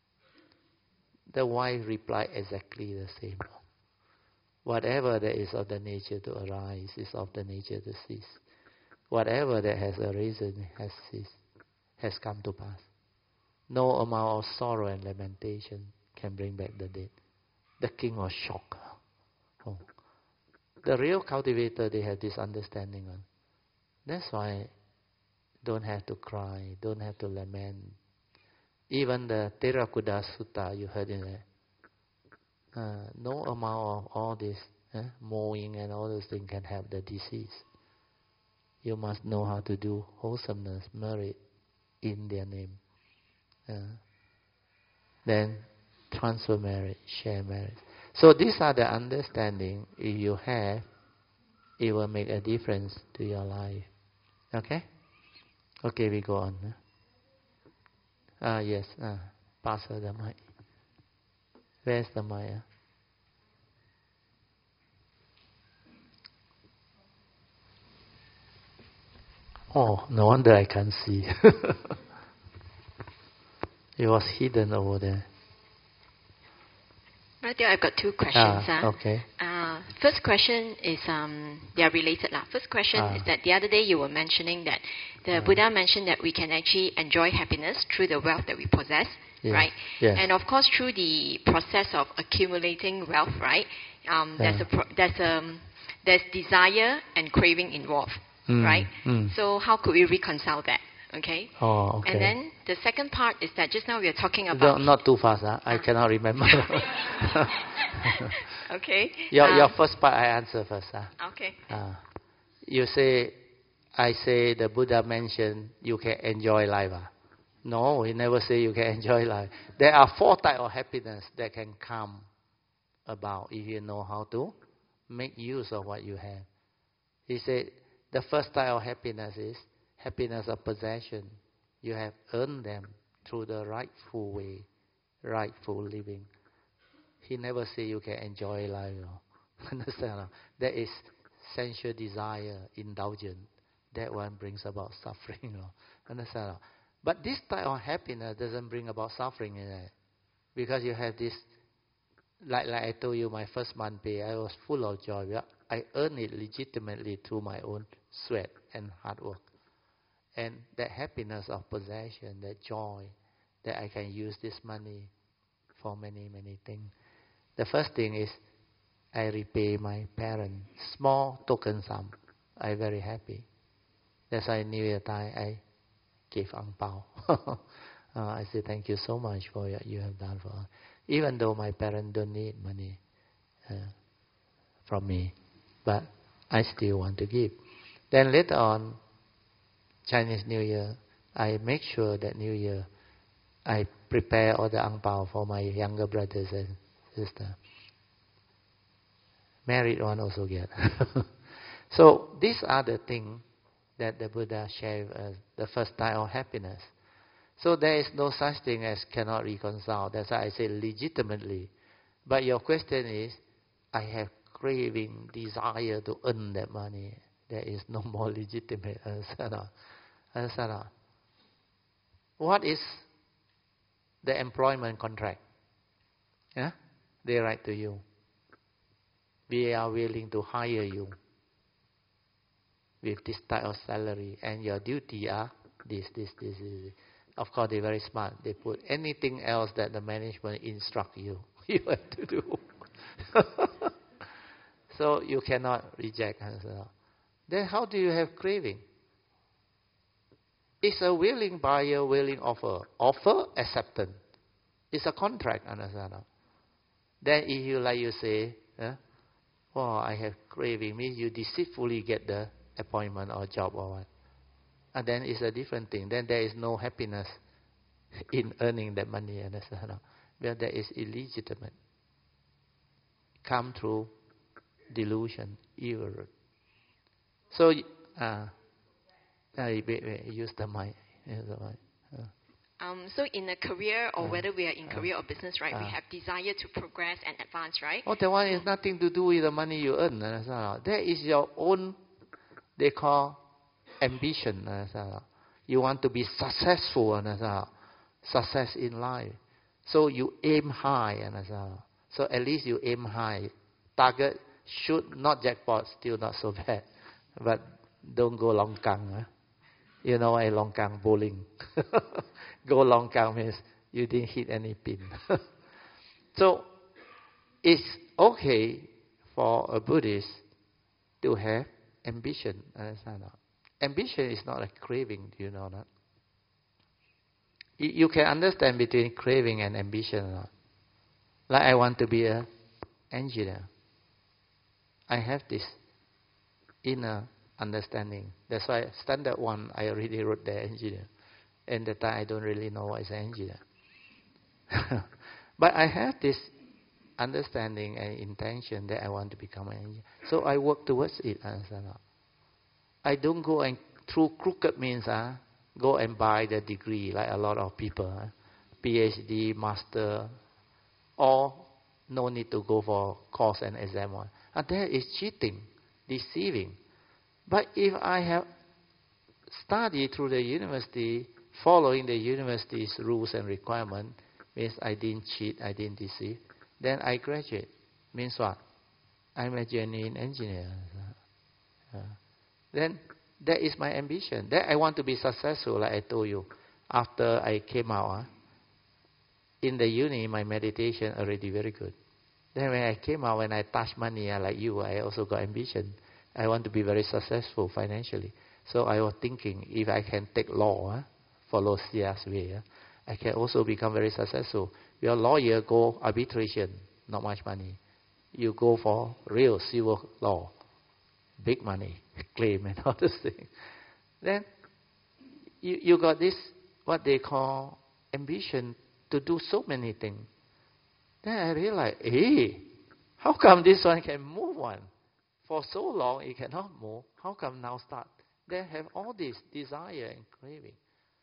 The wife replied exactly the same. Whatever that is of the nature to arise is of the nature to cease. Whatever that has arisen has ceased, has come to pass. No amount of sorrow and lamentation can bring back the dead. The king was shocked. Oh. The real cultivator, they have this understanding. On. That's why don't have to cry, don't have to lament. Even the Terakuta Sutta, you heard in there. Uh, no amount of all this eh, mowing and all those things can help the disease. You must know how to do wholesomeness, merit in their name. Uh, then transfer merit, share merit. So these are the understanding. If you have, it will make a difference to your life. Okay? Okay, we go on. Ah, uh, yes. Uh, pass her the mic. Where's the mic? Uh? Oh, no wonder I can't see. It was hidden over there. Right there, I've got two questions. Ah, uh. okay. Uh, first question is, um, they are related. lah. First question ah. is that the other day you were mentioning that the ah. Buddha mentioned that we can actually enjoy happiness through the wealth that we possess, yes. right? Yes. And of course, through the process of accumulating wealth, right? Um, yeah. There's a pro- there's um there's desire and craving involved, mm. right? Mm. So how could we reconcile that? Okay. Oh, okay. And then the second part is that just now we are talking about. No, not too fast. Huh? I Ah. cannot remember. Okay. Your um, your first part I answer first. Huh? Okay. Uh, you say, I say the Buddha mentioned you can enjoy life. Huh? No, he never say you can enjoy life. There are four types of happiness that can come about if you know how to make use of what you have. He said the first type of happiness is happiness of possession. You have earned them through the rightful way, rightful living. He never say you can enjoy life. You know. Understand? That is sensual desire, indulgence. That one brings about suffering. You know. Understand? But this type of happiness doesn't bring about suffering in it. Because you have this, like, like I told you, my first month pay, I was full of joy. I earned it legitimately through my own sweat and hard work. And that happiness of possession, that joy, that I can use this money for many, many things. The first thing is I repay my parents. Small token sum. I'm very happy. That's why New Year time I give ang pao. uh, I say thank you so much for what you have done for us. Even though my parents don't need money uh, from me, but I still want to give. Then later on, Chinese New Year, I make sure that New Year I prepare all the ang pao for my younger brothers and sisters. Married one also get. So these are the things that the Buddha shared with us, the first type of happiness. So there is no such thing as cannot reconcile. That's why I say legitimately. But your question is, I have craving, desire to earn that money. There is no more legitimate. Understand? What is the employment contract? Yeah? They write to you. We are willing to hire you with this type of salary, and your duty are this, this, this, this. Of course, they're very smart. They put anything else that the management instruct you, you have to do. So you cannot reject. Then how do you have craving? It's a willing buyer, willing offer. Offer, acceptance. It's a contract, understand? Then if you, like you say, eh, oh, I have craving, means you deceitfully get the appointment or job or what. And then it's a different thing. Then there is no happiness in earning that money, understand? Where there is illegitimate. Come through delusion, evil. So, uh, wait, wait, use the mic. Use the mic. Uh. Um, so in a career, or uh, whether we are in career uh, or business, right, uh, we have desire to progress and advance, right? Oh, that one is nothing to do with the money you earn. Understand? That is your own, they call ambition. Understand? You want to be successful. Understand? Success in life. So you aim high. Understand? So at least you aim high. Target should not jackpot, still not so bad. But don't go longkang. Huh? You know a longkang bowling. Go longkang means you didn't hit any pin. So it's okay for a Buddhist to have ambition. Understand? Ambition is not a craving. Do you know that? You can understand between craving and ambition. Not? Like I want to be an engineer. I have this inner understanding. That's why standard one, I already wrote the engineer. And the time I don't really know what is an engineer. But I have this understanding and intention that I want to become an engineer. So I work towards it. Understand? I don't go and through crooked means, uh, go and buy the degree like a lot of people. Uh, PhD, master, or no need to go for course and exam one. And that is cheating, deceiving. But if I have studied through the university, following the university's rules and requirements, means I didn't cheat, I didn't deceive, then I graduate. Means what? I'm a genuine engineer. Uh, then that is my ambition. Then I want to be successful, like I told you. After I came out, uh, in the uni, my meditation already very good. Then when I came out, when I touched money, uh, like you, I also got ambition. I want to be very successful financially. So I was thinking, if I can take law, uh, follow Sia's way, uh, I can also become very successful. Your lawyer go arbitration, not much money. You go for real civil law, big money, claim and all those things. Then you, you got this, what they call ambition to do so many things. Then I realized, hey, how come this one can move one? For so long it cannot move. How come now start? They have all this desire and craving.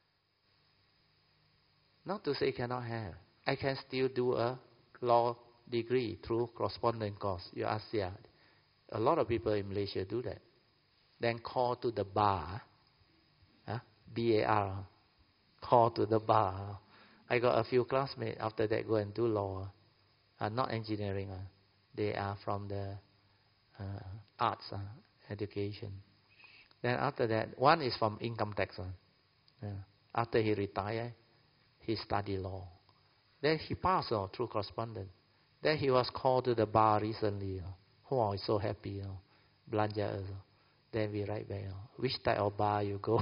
Not to say cannot have. I can still do a law degree through correspondence course. You ask yeah. A lot of people in Malaysia do that. Then call to the bar. Huh? B A R. Call to the bar. I got a few classmates after that go and do law. Uh, not engineering. Uh. They are from the uh, arts uh, education. Then after that, one is from income tax. Uh. Yeah. After he retired, he studied law. Then he passed on through correspondence. Then he was called to the bar recently. You know. Oh, he's so happy. You know. Belanja also. Then we write back, you know, which type of bar you go?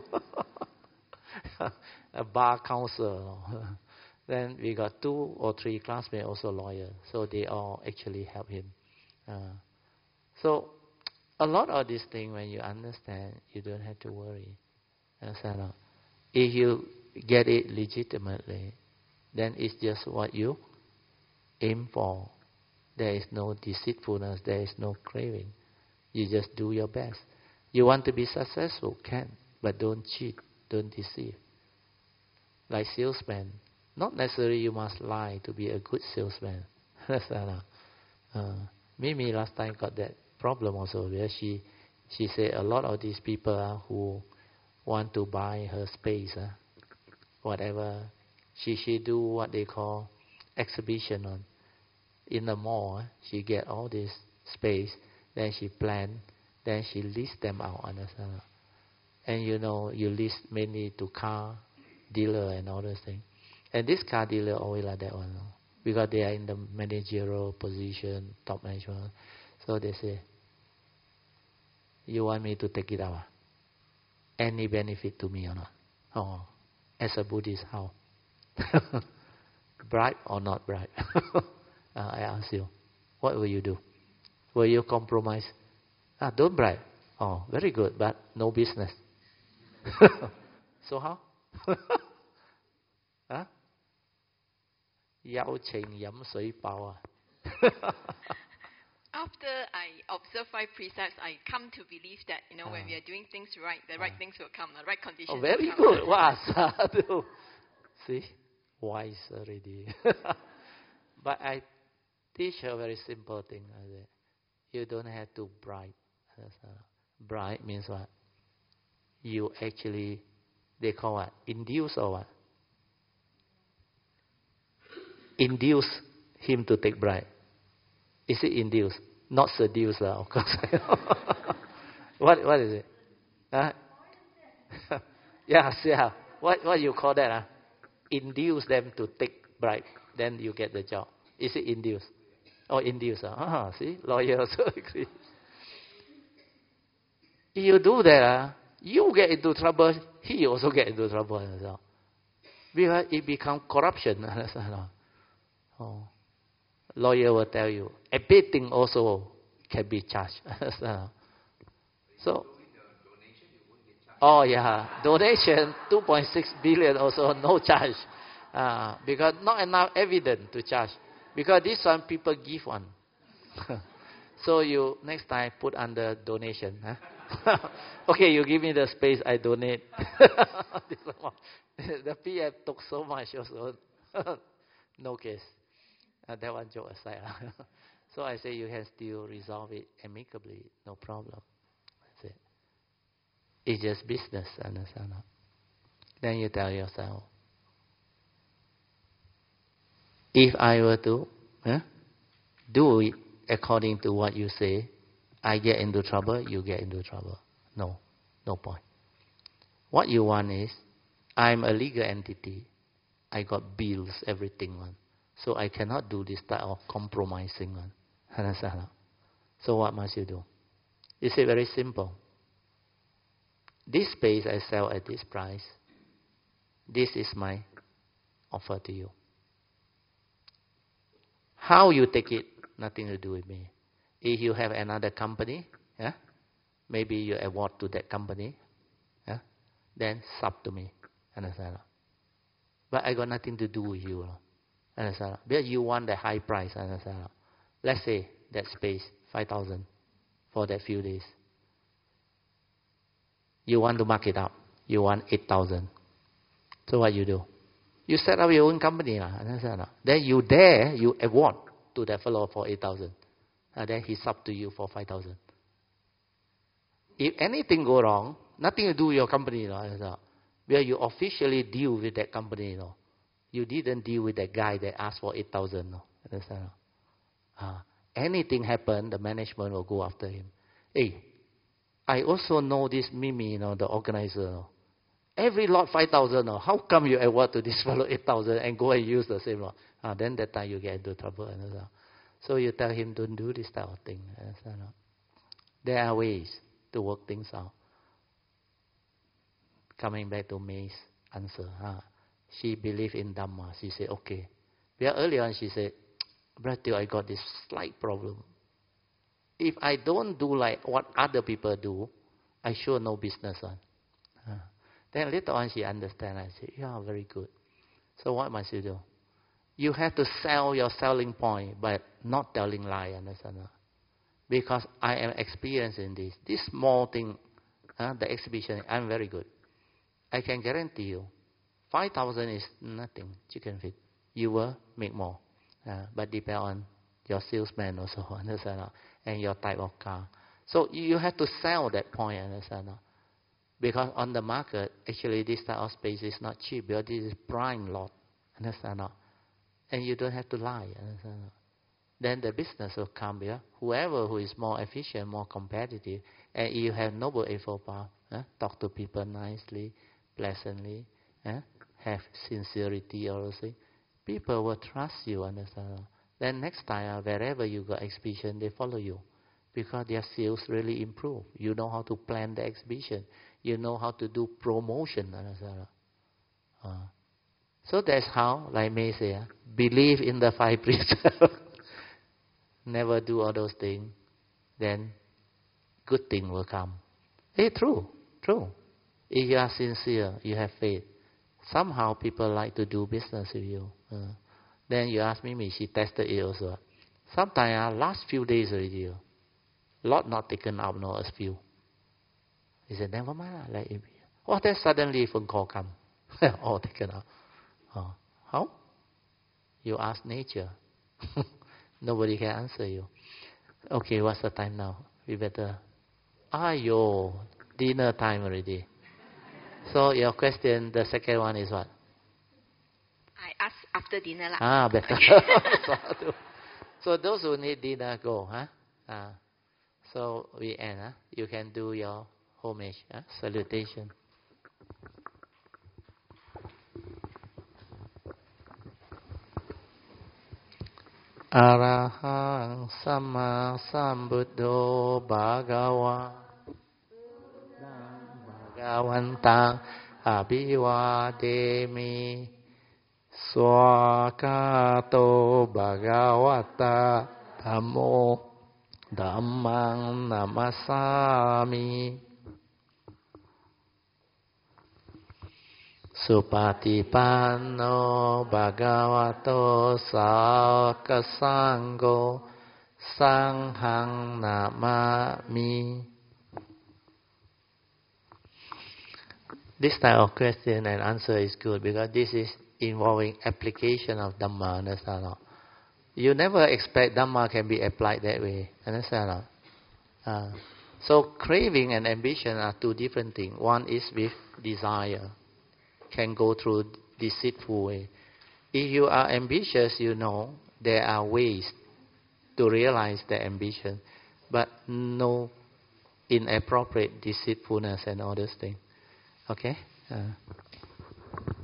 A bar counsel. You know. Then we got two or three classmates also lawyers. So they all actually help him. Uh, so a lot of these things, when you understand, you don't have to worry. Understand? If you get it legitimately, then it's just what you aim for. There is no deceitfulness, there is no craving. You just do your best. You want to be successful, can, but don't cheat, don't deceive. Like salesman, not necessarily you must lie to be a good salesman. uh, Mimi last time got that problem also, where she she said a lot of these people uh, who want to buy her space, uh, whatever, she she do what they call exhibition on in the mall. Uh, she get all this space, then she plan, then she list them out. Understand? And you know, you list mainly to car dealer and all those things. And this car dealer always like that one, because they are in the managerial position, top management. So they say, you want me to take it out? Any benefit to me or not? Oh, as a Buddhist, how? Bribe or not bribe? uh, I ask you, what will you do? Will you compromise? Ah, don't bribe. Oh, very good, but no business. So how? Huh? Yao Qing Yam Sui Bao. After I observe five precepts, I come to believe that, you know, uh, when we are doing things right, the right uh, things will come, the right conditions oh, very will come. Good. Wow, sadhu. See? Wise already. But I teach her a very simple thing. You don't have to bribe. Bribe means what? You actually, they call what? Induce or what? Induce him to take bribe. Is it induce? Not seduce, uh, of course. what what is it? Huh? Yes, yeah. What what you call that? Uh? Induce them to take bribe, then you get the job. Is it induce? Oh, induce. Uh? Ah, see, lawyer also agree. If you do that, uh, you get into trouble. He also get into trouble as well. Because it becomes corruption. Oh. Lawyer will tell you, everything also can be charged. So, oh yeah, donation two point six billion also no charge, uh, because not enough evidence to charge. Because this one people give one, so you next time put under donation. Huh? Okay, you give me the space, I donate. The P M took so much also. No case. Uh, that one joke aside. So I say you can still resolve it amicably, no problem. That's it. It's just business, understand? Then you tell yourself, if I were to huh, do it according to what you say, I get into trouble, you get into trouble. No, no point. What you want is, I'm a legal entity. I got bills, everything one. So I cannot do this type of compromising one. Understand? So what must you do? You say very simple. This space I sell at this price. This is my offer to you. How you take it, nothing to do with me. If you have another company, yeah, maybe you award to that company, yeah, then sub to me. Understand? But I got nothing to do with you. Understand? Because you want the high price. Understand? Let's say that space, five thousand for that few days. You want to mark it up. You want eight thousand. So what you do? You set up your own company. Understand? Then you dare, you award to that fellow for eight thousand. And then he sub to you for five thousand. If anything go wrong, nothing to do with your company. Understand? Where you officially deal with that company. You didn't deal with that guy that asked for eight thousand. Understand? Uh, anything happen, the management will go after him. Hey, I also know this Mimi, you know, the organizer. Every lot five thousand. Oh, how come you award to this fellow eight thousand and go and use the same lot? Ah, then that time you get into trouble. Understand? So you tell him, don't do this type of thing. Understand? There are ways to work things out. Coming back to May's answer. Huh? She believed in Dhamma. She said, okay. Because earlier on she said, Brother, I got this slight problem. If I don't do like what other people do, I sure no business on. Huh? Then later on she understand. I said, yeah, very good. So what must you do? You have to sell your selling point, but not telling lie. Understand? Because I am experiencing this. This small thing, uh, the exhibition, I'm very good. I can guarantee you, five thousand is nothing, chicken feed. You will make more. Uh, but depend on your salesman also, understand? And your type of car. So you have to sell that point, understand? Because on the market, actually this type of space is not cheap, because this is prime lot, understand? And you don't have to lie, understand? Then the business will come here. Whoever who is more efficient, more competitive, and you have noble eightfold path, eh? Talk to people nicely, pleasantly, eh? Have sincerity also. People will trust you, understand? Then next time, uh, wherever you go exhibition, they follow you. Because their sales really improve. You know how to plan the exhibition. You know how to do promotion, understand? Uh, so that's how, like May say, uh, believe in the five precepts. Never do all those things. Then good thing will come. Hey, true, true. If you are sincere, you have faith. Somehow people like to do business with you. Uh, then you ask Mimi, she tested it also. Sometimes, uh, last few days already, uh, lot not taken out, no, as few. He said, never mind, let it be. Oh, then suddenly phone call come. All taken out. Oh, how? You ask nature. Nobody can answer you. Okay, what's the time now? We better... Ayo, dinner time already. So your question, the second one is what? I ask after dinner lah. Ah, better. So those who need dinner, go. Huh? Ah. So we end. Huh? You can do your homage, huh? Salutation. Arahang Sama Sambuddho Bhagava Bhagavantang Abhivademi Swakato Bhagavata Dhammo Dhammang Namasami Supatipanno Bhagavato Sāka Sangho Sanghang Namami. This type of question and answer is good because this is involving application of Dhamma, understand? You never expect Dhamma can be applied that way, understand? Uh, so craving and ambition are two different things. One is with desire, can go through deceitful way. If you are ambitious, you know there are ways to realize the ambition, but no inappropriate deceitfulness and all those things. Okay? Uh.